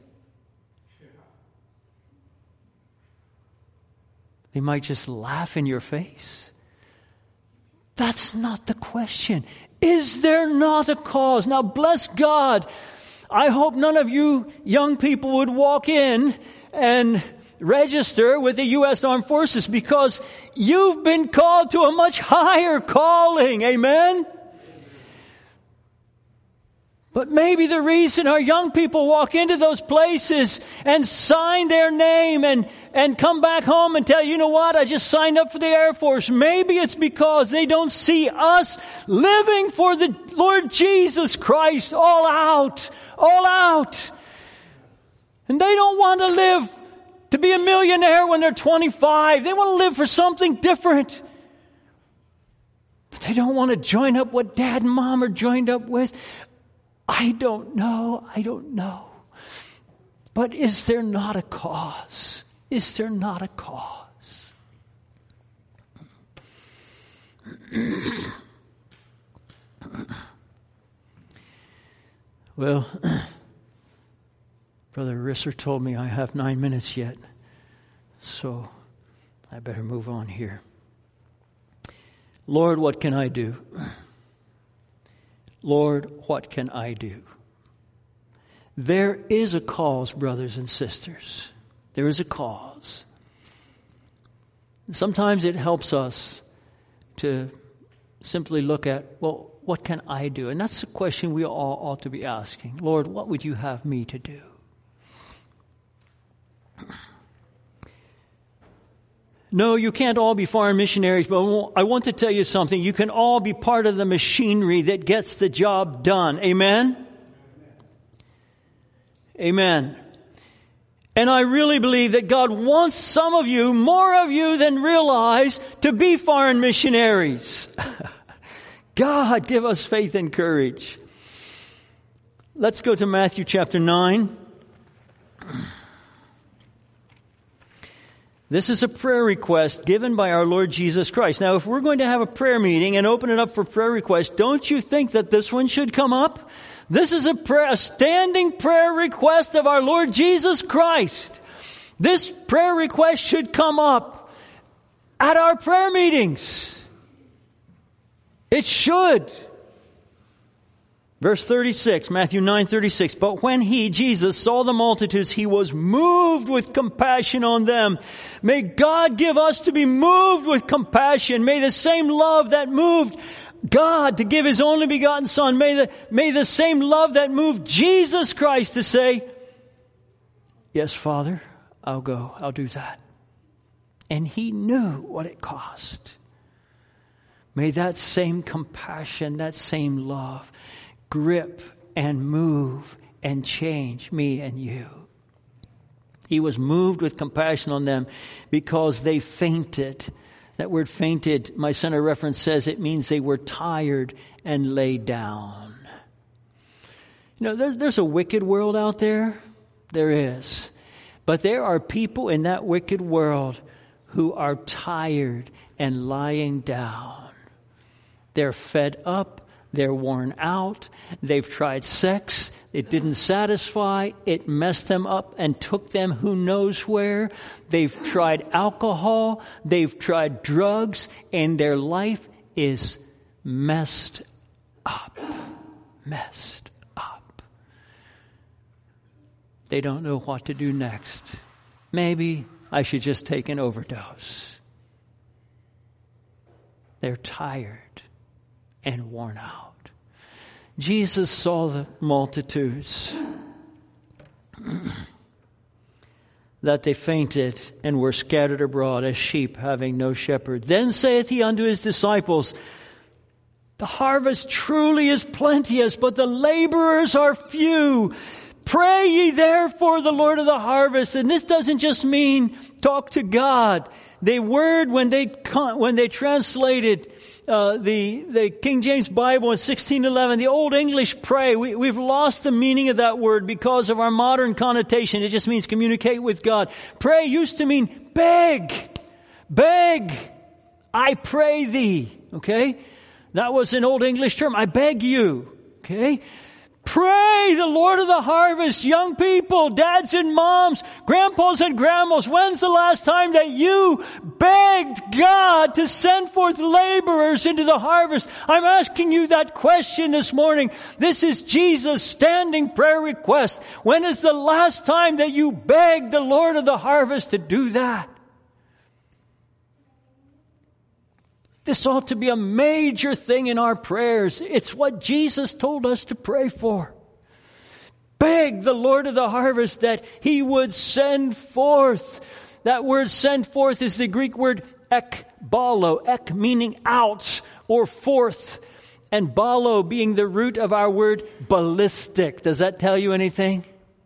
They might just laugh in your face. That's not the question. Is there not a cause? Now, bless God, I hope none of you young people would walk in and register with the U S Armed Forces, because you've been called to a much higher calling. Amen? But maybe the reason our young people walk into those places and sign their name and, and come back home and tell, you know what, I just signed up for the Air Force. Maybe it's because they don't see us living for the Lord Jesus Christ all out, all out. And they don't want to live to be a millionaire when they're twenty-five. They want to live for something different. But they don't want to join up what Dad and Mom are joined up with. I don't know. I don't know. But is there not a cause? Is there not a cause? Well, Brother Risser told me I have nine minutes yet, so I better move on here. Lord, what can I do? Lord, what can I do? There is a cause, brothers and sisters. There is a cause. Sometimes it helps us to simply look at, well, what can I do? And that's the question we all ought to be asking. Lord, what would you have me to do? No, you can't all be foreign missionaries, but I want to tell you something. You can all be part of the machinery that gets the job done. Amen? Amen. And I really believe that God wants some of you, more of you than realize, to be foreign missionaries. God, give us faith and courage. Let's go to Matthew chapter nine. This is a prayer request given by our Lord Jesus Christ. Now, if we're going to have a prayer meeting and open it up for prayer requests, don't you think that this one should come up? This is a prayer, a standing prayer request of our Lord Jesus Christ. This prayer request should come up at our prayer meetings. It should. Verse thirty-six, Matthew nine thirty-six. But when he, Jesus, saw the multitudes, he was moved with compassion on them. May God give us to be moved with compassion. May the same love that moved God to give His only begotten Son, may the, may the same love that moved Jesus Christ to say, yes, Father, I'll go, I'll do that. And He knew what it cost. May that same compassion, that same love, grip and move and change me and you. He was moved with compassion on them because they fainted. That word fainted, my center reference says it means they were tired and lay down. You know, there, there's a wicked world out there. There is. But there are people in that wicked world who are tired and lying down. They're fed up. They're worn out. They've tried sex. It didn't satisfy. It messed them up and took them who knows where. They've tried alcohol. They've tried drugs. And their life is messed up. Messed up. They don't know what to do next. Maybe I should just take an overdose. They're tired and worn out. Jesus saw the multitudes, that they fainted and were scattered abroad as sheep having no shepherd. Then saith He unto His disciples, the harvest truly is plenteous, but the laborers are few. Pray ye therefore the Lord of the harvest. And this doesn't just mean talk to God. The word, when they when they translated uh, the the King James Bible in sixteen eleven, the Old English pray, we, we've lost the meaning of that word because of our modern connotation. It just means communicate with God. Pray used to mean beg, beg. I pray thee. Okay, that was an Old English term. I beg you. Okay. Pray the Lord of the harvest, young people, dads and moms, grandpas and grandmas. When's the last time that you begged God to send forth laborers into the harvest? I'm asking you that question this morning. This is Jesus' standing prayer request. When is the last time that you begged the Lord of the harvest to do that? This ought to be a major thing in our prayers. It's what Jesus told us to pray for. Beg the Lord of the harvest that He would send forth. That word send forth is the Greek word ekbalo. Ek meaning out or forth. And balo being the root of our word ballistic. Does that tell you anything?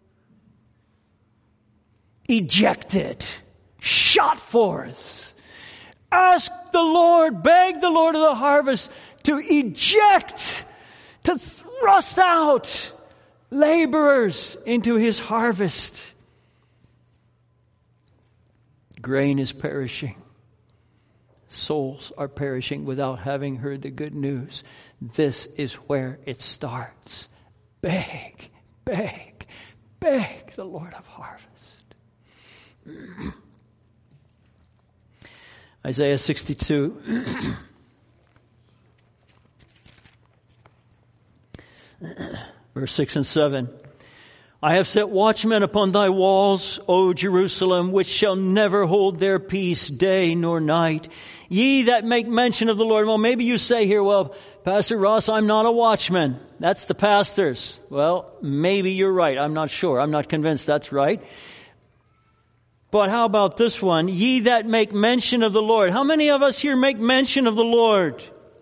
Ejected. Shot forth. Ask the Lord, beg the Lord of the harvest to eject, to thrust out laborers into His harvest. Grain is perishing. Souls are perishing without having heard the good news. This is where it starts. Beg, beg, beg the Lord of harvest. Isaiah sixty-two. Verse six and seven. I have set watchmen upon thy walls, O Jerusalem, which shall never hold their peace day nor night. Ye that make mention of the Lord. Well, maybe you say here, well, Pastor Ross, I'm not a watchman. That's the pastors. Well, maybe you're right. I'm not sure. I'm not convinced that's right. But how about this one? Ye that make mention of the Lord. How many of us here make mention of the Lord?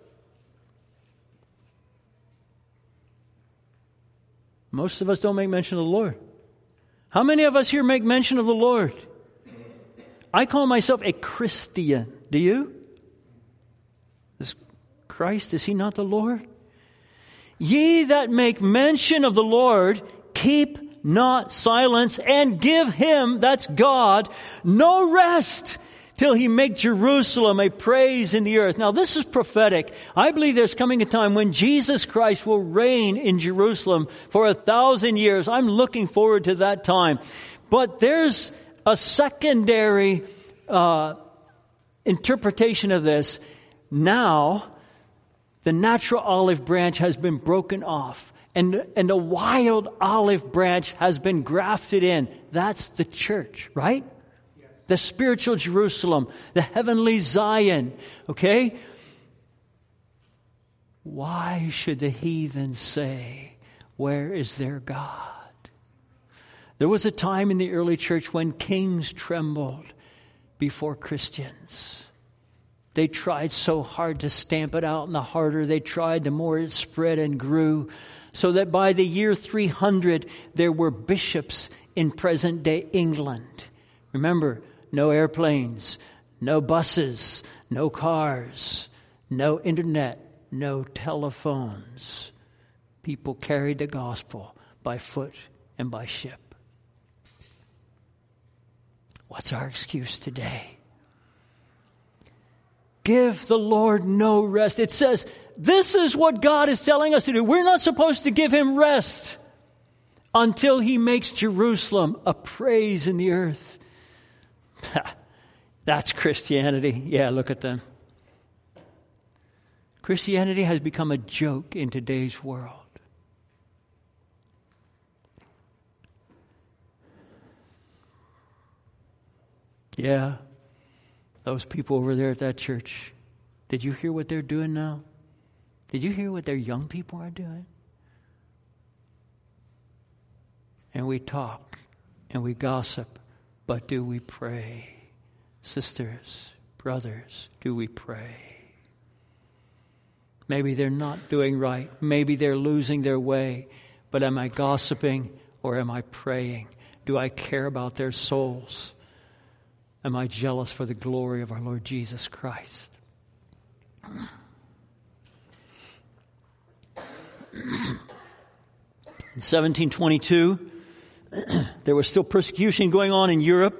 Most of us don't make mention of the Lord. How many of us here make mention of the Lord? I call myself a Christian. Do you? Is Christ, is He not the Lord? Ye that make mention of the Lord, keep not silence, and give Him, that's God, no rest till He make Jerusalem a praise in the earth. Now this is prophetic. I believe there's coming a time when Jesus Christ will reign in Jerusalem for a thousand years. I'm looking forward to that time. But there's a secondary uh, interpretation of this. Now, the natural olive branch has been broken off. And, and a wild olive branch has been grafted in. That's the church, right? Yes. The spiritual Jerusalem, the heavenly Zion, okay? Why should the heathen say, where is their God? There was a time in the early church when kings trembled before Christians. They tried so hard to stamp it out, and the harder they tried, the more it spread and grew. So that by the year three hundred, there were bishops in present-day England. Remember, no airplanes, no buses, no cars, no internet, no telephones. People carried the gospel by foot and by ship. What's our excuse today? Give the Lord no rest. It says, this is what God is telling us to do. We're not supposed to give Him rest until He makes Jerusalem a praise in the earth. That's Christianity. Yeah, look at them. Christianity has become a joke in today's world. Yeah, those people over there at that church, did you hear what they're doing now? Did you hear what their young people are doing? And we talk and we gossip, but do we pray? Sisters, brothers, do we pray? Maybe they're not doing right. Maybe they're losing their way. But am I gossiping or am I praying? Do I care about their souls? Am I jealous for the glory of our Lord Jesus Christ? In seventeen twenty-two, there was still persecution going on in Europe.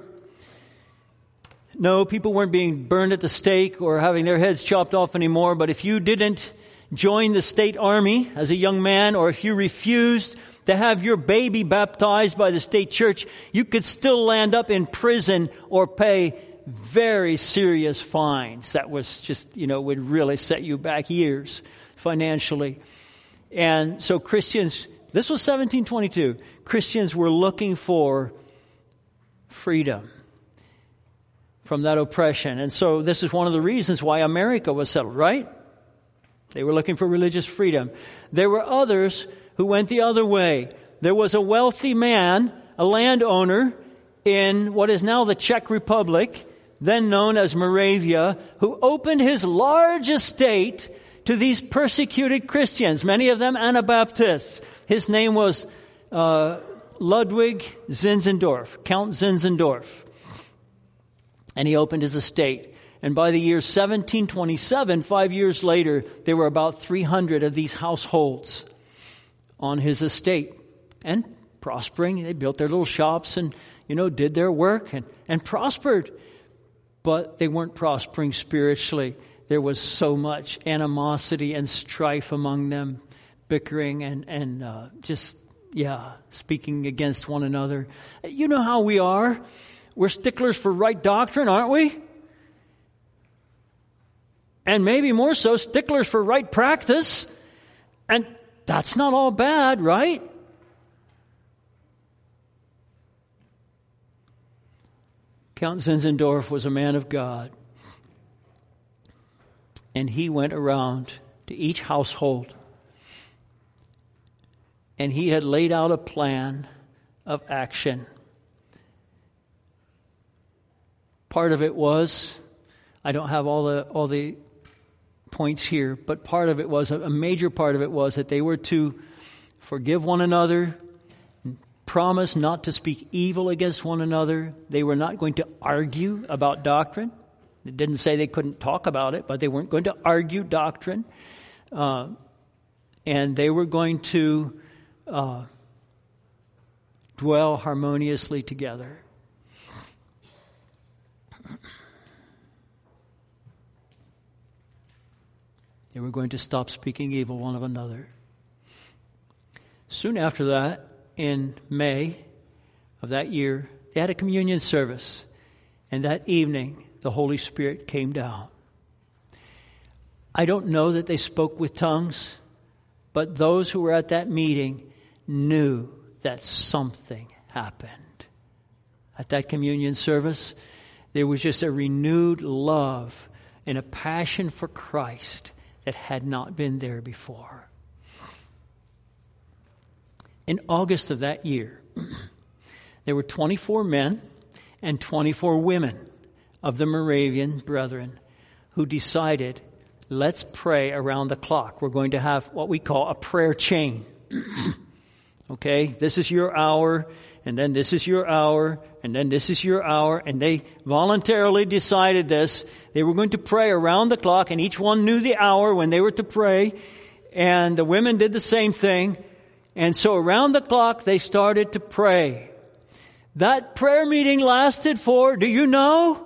No, people weren't being burned at the stake or having their heads chopped off anymore. But if you didn't join the state army as a young man, or if you refused to have your baby baptized by the state church, you could still land up in prison or pay very serious fines. That was just, you know, would really set you back years financially. And so Christians, this was seventeen twenty-two, Christians were looking for freedom from that oppression. And so this is one of the reasons why America was settled, right? They were looking for religious freedom. There were others who went the other way. There was a wealthy man, a landowner in what is now the Czech Republic, then known as Moravia, who opened his large estate to these persecuted Christians, many of them Anabaptists. His name was uh, Ludwig Zinzendorf, Count Zinzendorf. And he opened his estate. And by the year seventeen twenty-seven, five years later, there were about three hundred of these households on his estate. And prospering, they built their little shops and, you know, did their work and, and prospered. But they weren't prospering spiritually. There was so much animosity and strife among them, bickering and, and uh, just, yeah, speaking against one another. You know how we are. We're sticklers for right doctrine, aren't we? And maybe more so, sticklers for right practice. And that's not all bad, right? Count Zinzendorf was a man of God. And he went around to each household. And he had laid out a plan of action. Part of it was, I don't have all the all the points here, but part of it was, a major part of it was that they were to forgive one another, promise not to speak evil against one another. They were not going to argue about doctrine. It didn't say they couldn't talk about it, but they weren't going to argue doctrine. Uh, and they were going to uh, dwell harmoniously together. They were going to stop speaking evil one of another. Soon after that, in May of that year, they had a communion service. And that evening, the Holy Spirit came down. I don't know that they spoke with tongues. But those who were at that meeting knew that something happened. At that communion service, there was just a renewed love and a passion for Christ that had not been there before. In August of that year, there were twenty-four men and twenty-four women of the Moravian Brethren who decided, let's pray around the clock. We're going to have what we call a prayer chain. Okay, this is your hour, and then this is your hour, and then this is your hour. And they voluntarily decided this. They were going to pray around the clock, and each one knew the hour when they were to pray. And the women did the same thing. And so around the clock, they started to pray. That prayer meeting lasted for, do you know?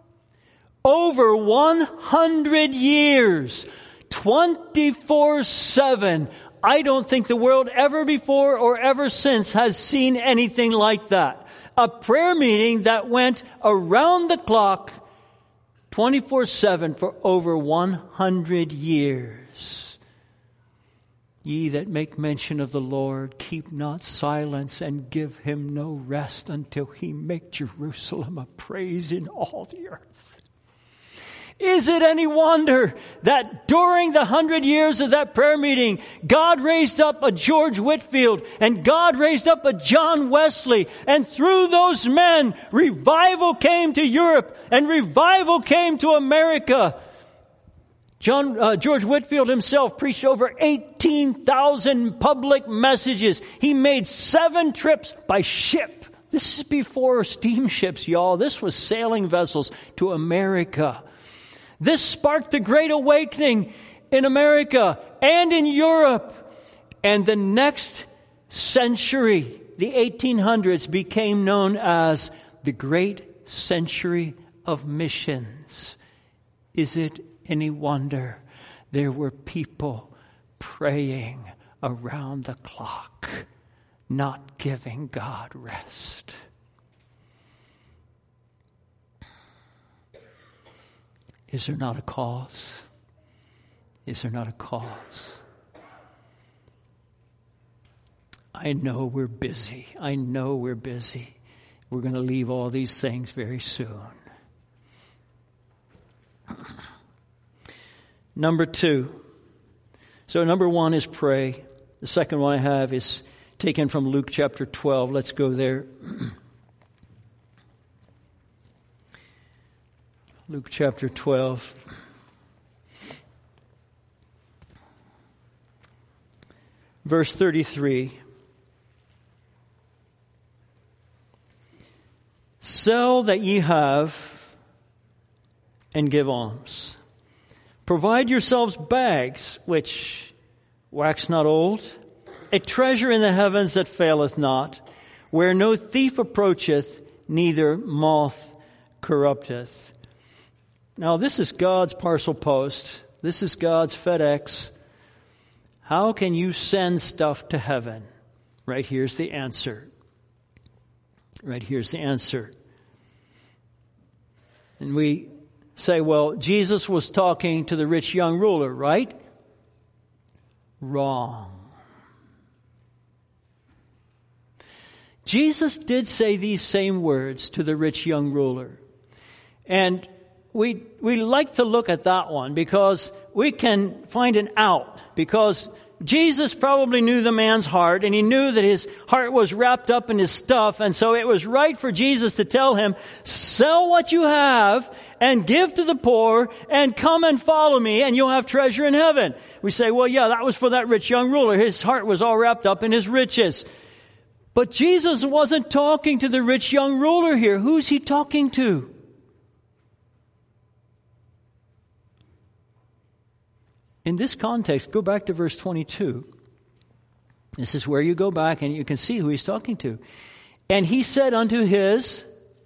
Over one hundred years. twenty-four seven. I don't think the world ever before or ever since has seen anything like that. A prayer meeting that went around the clock twenty-four seven for over one hundred years. Ye that make mention of the Lord, keep not silence and give him no rest until he make Jerusalem a praise in all the earth. Is it any wonder that during the hundred years of that prayer meeting, God raised up a George Whitefield and God raised up a John Wesley, and through those men, revival came to Europe and revival came to America. John uh, George Whitefield himself preached over eighteen thousand public messages. He made seven trips by ship. This is before steamships, y'all. This was sailing vessels to America. This sparked the Great Awakening in America and in Europe. And the next century, the eighteen hundreds, became known as the Great Century of Missions. Is it any wonder there were people praying around the clock, not giving God rest? Is there not a cause? Is there not a cause? I know we're busy. I know we're busy. We're going to leave all these things very soon. Number two. So number one is pray. The second one I have is taken from Luke chapter twelve. Let's go there. Luke chapter twelve. Verse thirty-three. Sell that ye have and give alms. Provide yourselves bags which wax not old, a treasure in the heavens that faileth not, where no thief approacheth, neither moth corrupteth. Now, this is God's parcel post. This is God's FedEx. How can you send stuff to heaven? Right here's the answer. Right here's the answer. And we say, well, Jesus was talking to the rich young ruler, right? Wrong. Jesus did say these same words to the rich young ruler. And we we like to look at that one because we can find an out. Because Jesus probably knew the man's heart, and he knew that his heart was wrapped up in his stuff. And so it was right for Jesus to tell him, sell what you have and give to the poor and come and follow me and you'll have treasure in heaven. We say, well, yeah, that was for that rich young ruler. His heart was all wrapped up in his riches. But Jesus wasn't talking to the rich young ruler here. Who's he talking to? In this context, go back to verse twenty-two. This is where you go back and you can see who he's talking to. And he said unto his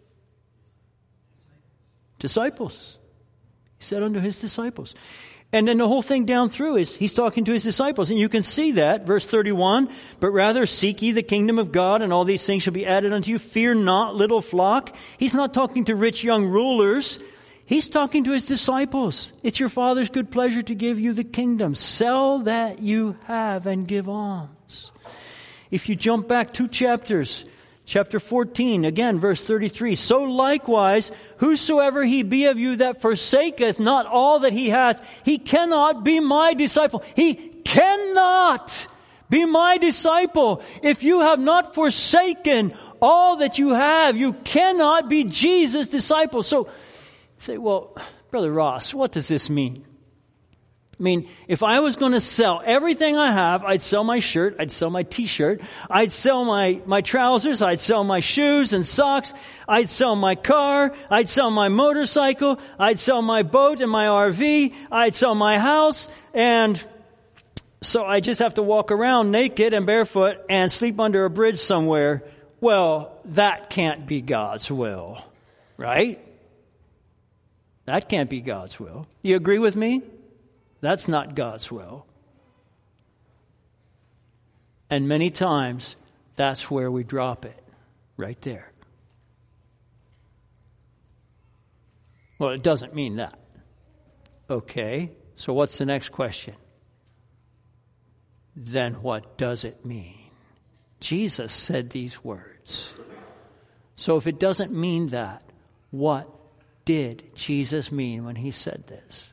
disciples. He said unto his disciples. And then the whole thing down through is he's talking to his disciples. And you can see that, verse thirty-one, but rather seek ye the kingdom of God, and all these things shall be added unto you. Fear not, little flock. He's not talking to rich young rulers. He's talking to his disciples. It's your Father's good pleasure to give you the kingdom. Sell that you have and give alms. If you jump back two chapters, chapter fourteen, again, verse thirty-three. So likewise, whosoever he be of you that forsaketh not all that he hath, he cannot be my disciple. He cannot be my disciple. If you have not forsaken all that you have, you cannot be Jesus' disciple. So, say, well, Brother Ross, what does this mean? I mean, if I was going to sell everything I have, I'd sell my shirt, I'd sell my t-shirt, I'd sell my, my trousers, I'd sell my shoes and socks, I'd sell my car, I'd sell my motorcycle, I'd sell my boat and my R V, I'd sell my house, and so I just have to walk around naked and barefoot and sleep under a bridge somewhere. Well, that can't be God's will, right? That can't be God's will. You agree with me? That's not God's will. And many times, that's where we drop it. Right there. Well, it doesn't mean that. Okay, so what's the next question? Then what does it mean? Jesus said these words. So if it doesn't mean that, what did Jesus mean when he said this?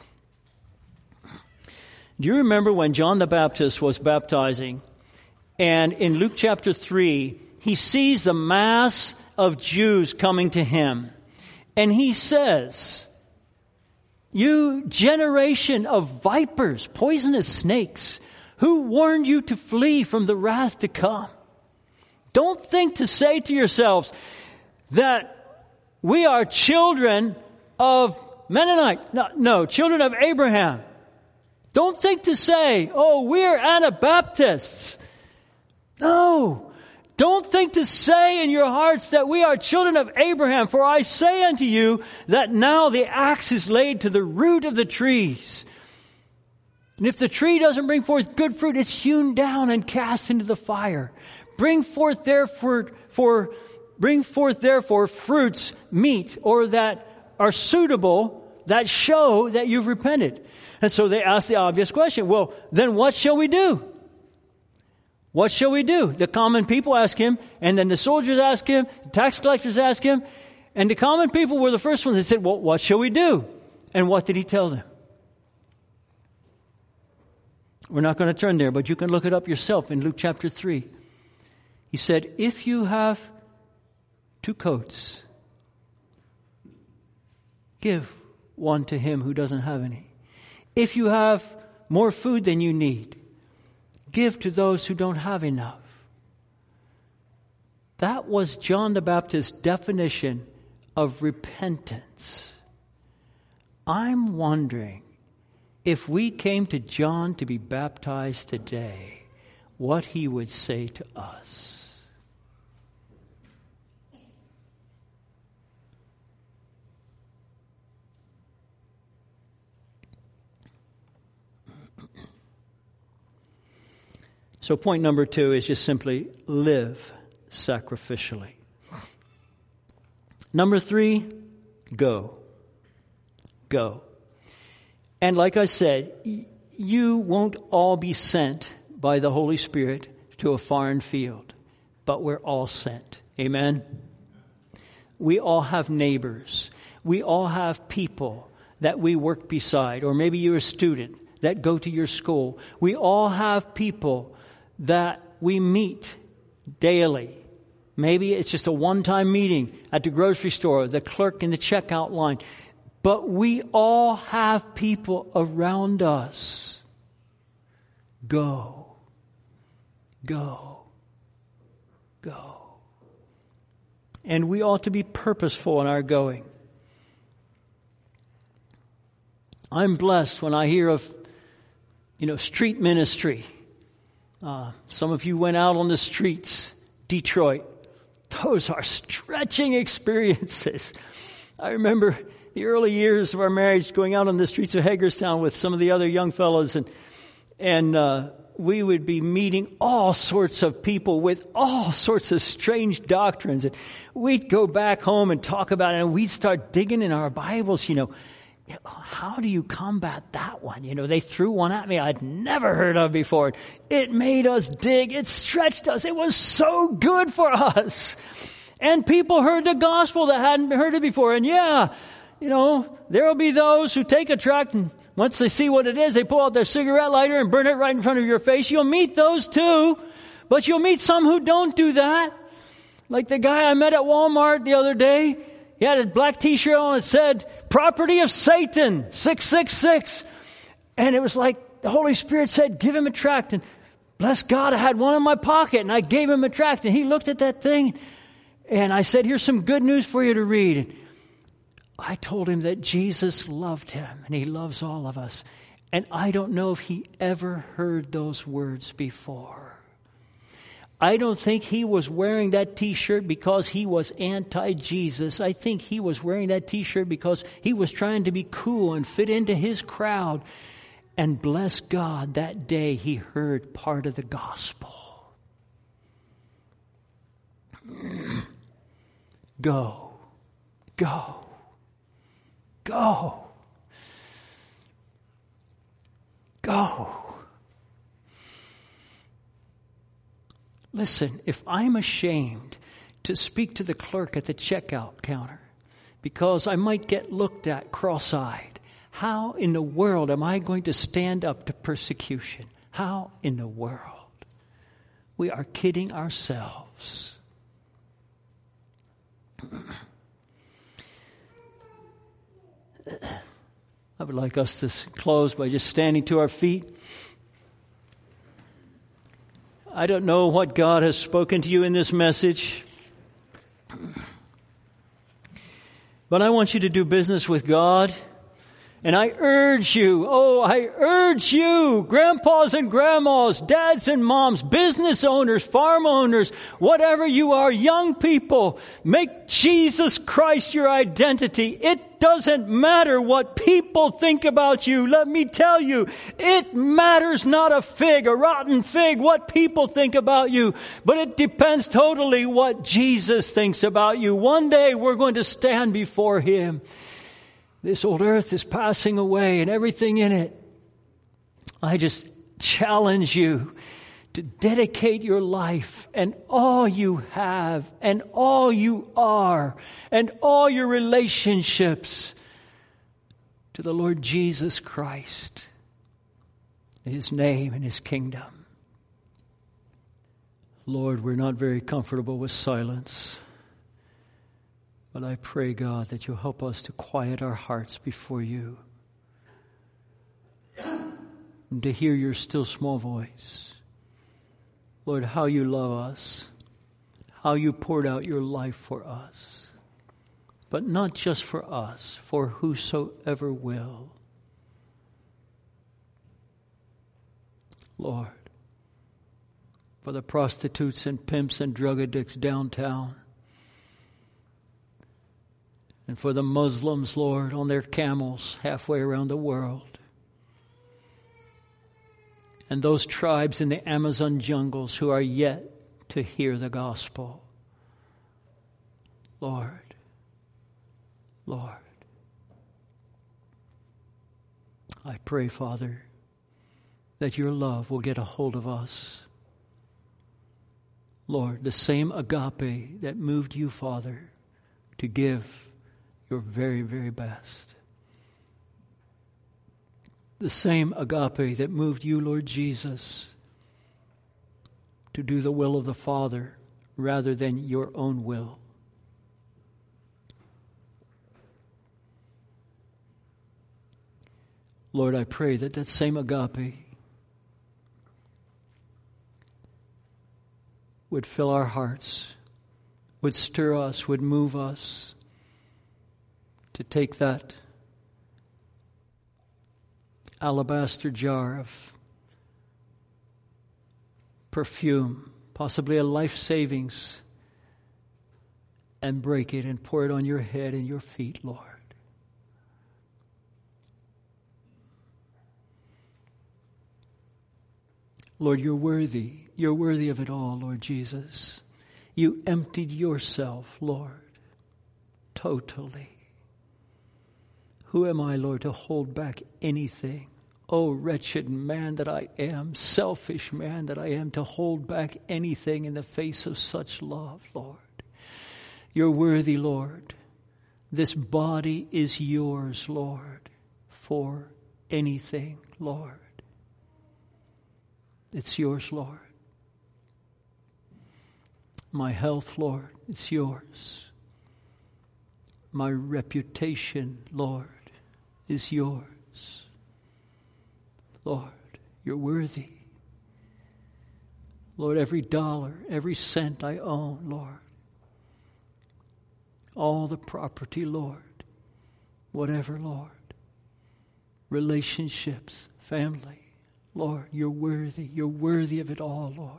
Do you remember when John the Baptist was baptizing, and in Luke chapter three, he sees the mass of Jews coming to him, and he says, "You generation of vipers, poisonous snakes, who warned you to flee from the wrath to come? Don't think to say to yourselves that we are children of Mennonite. No, no, children of Abraham. Don't think to say, oh, we're Anabaptists. No. Don't think to say in your hearts that we are children of Abraham. For I say unto you that now the axe is laid to the root of the trees. And if the tree doesn't bring forth good fruit, it's hewn down and cast into the fire. Bring forth therefore, for, bring forth therefore fruits meet or that are suitable, that show that you've repented. And so they ask the obvious question, well, then what shall we do? What shall we do? The common people ask him, and then the soldiers ask him, the tax collectors ask him, and the common people were the first ones that said, well, what shall we do? And what did he tell them? We're not going to turn there, but you can look it up yourself in Luke chapter three. He said, if you have two coats, give one to him who doesn't have any. If you have more food than you need, give to those who don't have enough. That was John the Baptist's definition of repentance. I'm wondering if we came to John to be baptized today, what he would say to us. So point number two is just simply live sacrificially. Number three, go. Go. And like I said, you won't all be sent by the Holy Spirit to a foreign field, but we're all sent. Amen? We all have neighbors. We all have people that we work beside, or maybe you're a student that go to your school. We all have people that we meet daily. Maybe it's just a one-time meeting at the grocery store, the clerk in the checkout line. But we all have people around us. Go. Go. Go. And we ought to be purposeful in our going. I'm blessed when I hear of, you know, street ministry. Uh, some of you went out on the streets, Detroit. Those are stretching experiences. I remember the early years of our marriage going out on the streets of Hagerstown with some of the other young fellows, and And uh, we would be meeting all sorts of people with all sorts of strange doctrines. And we'd go back home and talk about it, and we'd start digging in our Bibles, you know, how do you combat that one? You know, they threw one at me I'd never heard of before. It made us dig. It stretched us. It was so good for us. And people heard the gospel that hadn't heard it before. And yeah, you know, there will be those who take a tract, and once they see what it is, they pull out their cigarette lighter and burn it right in front of your face. You'll meet those too. But you'll meet some who don't do that. Like the guy I met at Walmart the other day. He had a black t-shirt on that said, "Property of Satan, six six six. And it was like the Holy Spirit said, give him a tract. And bless God, I had one in my pocket, and I gave him a tract. And he looked at that thing, and I said, here's some good news for you to read. And I told him that Jesus loved him, and he loves all of us. And I don't know if he ever heard those words before. I don't think he was wearing that t-shirt because he was anti-Jesus. I think he was wearing that t-shirt because he was trying to be cool and fit into his crowd. And bless God, that day he heard part of the gospel. Go, go, go, go. Listen, if I'm ashamed to speak to the clerk at the checkout counter because I might get looked at cross-eyed, how in the world am I going to stand up to persecution? How in the world? We are kidding ourselves. I would like us to close by just standing to our feet. I don't know what God has spoken to you in this message, but I want you to do business with God. And I urge you, oh, I urge you, grandpas and grandmas, dads and moms, business owners, farm owners, whatever you are, young people, make Jesus Christ your identity. It doesn't matter what people think about you. Let me tell you, it matters not a fig, a rotten fig, what people think about you, but it depends totally what Jesus thinks about you. One day we're going to stand before Him. This old earth is passing away and everything in it. I just challenge you to dedicate your life and all you have and all you are and all your relationships to the Lord Jesus Christ, His name and His kingdom. Lord, we're not very comfortable with silence. But I pray, God, that you'll help us to quiet our hearts before you and to hear your still small voice. Lord, how you love us, how you poured out your life for us, but not just for us, for whosoever will. Lord, for the prostitutes and pimps and drug addicts downtown, and for the Muslims, Lord, on their camels halfway around the world. And those tribes in the Amazon jungles who are yet to hear the gospel. Lord, Lord, I pray, Father, that your love will get a hold of us. Lord, the same agape that moved you, Father, to give your very, very best. The same agape that moved you, Lord Jesus, to do the will of the Father rather than your own will. Lord, I pray that that same agape would fill our hearts, would stir us, would move us to take that alabaster jar of perfume, possibly a life savings, and break it and pour it on your head and your feet, Lord. Lord, you're worthy. You're worthy of it all, Lord Jesus. You emptied yourself, Lord, totally. Who am I, Lord, to hold back anything? Oh, wretched man that I am, selfish man that I am, to hold back anything in the face of such love, Lord. You're worthy, Lord. This body is yours, Lord, for anything, Lord. It's yours, Lord. My health, Lord, it's yours. My reputation, Lord, is yours. Lord, you're worthy. Lord, every dollar, every cent I own, Lord. All the property, Lord. Whatever, Lord. Relationships, family. Lord, you're worthy. You're worthy of it all, Lord.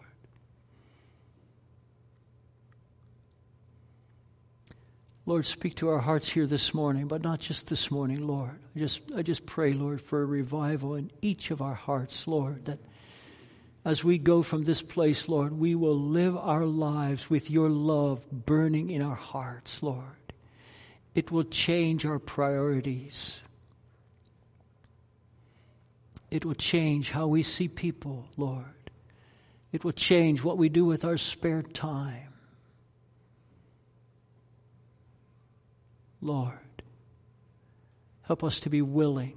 Lord, speak to our hearts here this morning, but not just this morning, Lord. I just, I just pray, Lord, for a revival in each of our hearts, Lord, that as we go from this place, Lord, we will live our lives with your love burning in our hearts, Lord. It will change our priorities. It will change how we see people, Lord. It will change what we do with our spare time. Lord, help us to be willing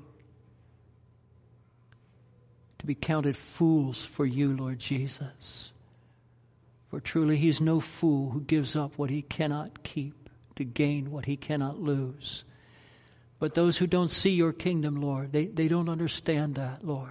to be counted fools for you, Lord Jesus. For truly he's no fool who gives up what he cannot keep to gain what he cannot lose. But those who don't see your kingdom, Lord, they, they don't understand that, Lord.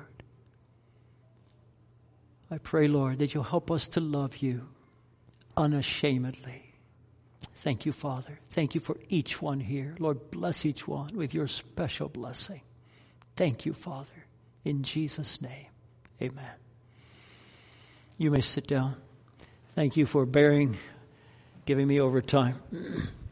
I pray, Lord, that you'll help us to love you unashamedly. Thank you, Father. Thank you for each one here. Lord, bless each one with your special blessing. Thank you, Father. In Jesus' name, amen. You may sit down. Thank you for bearing, giving me over time.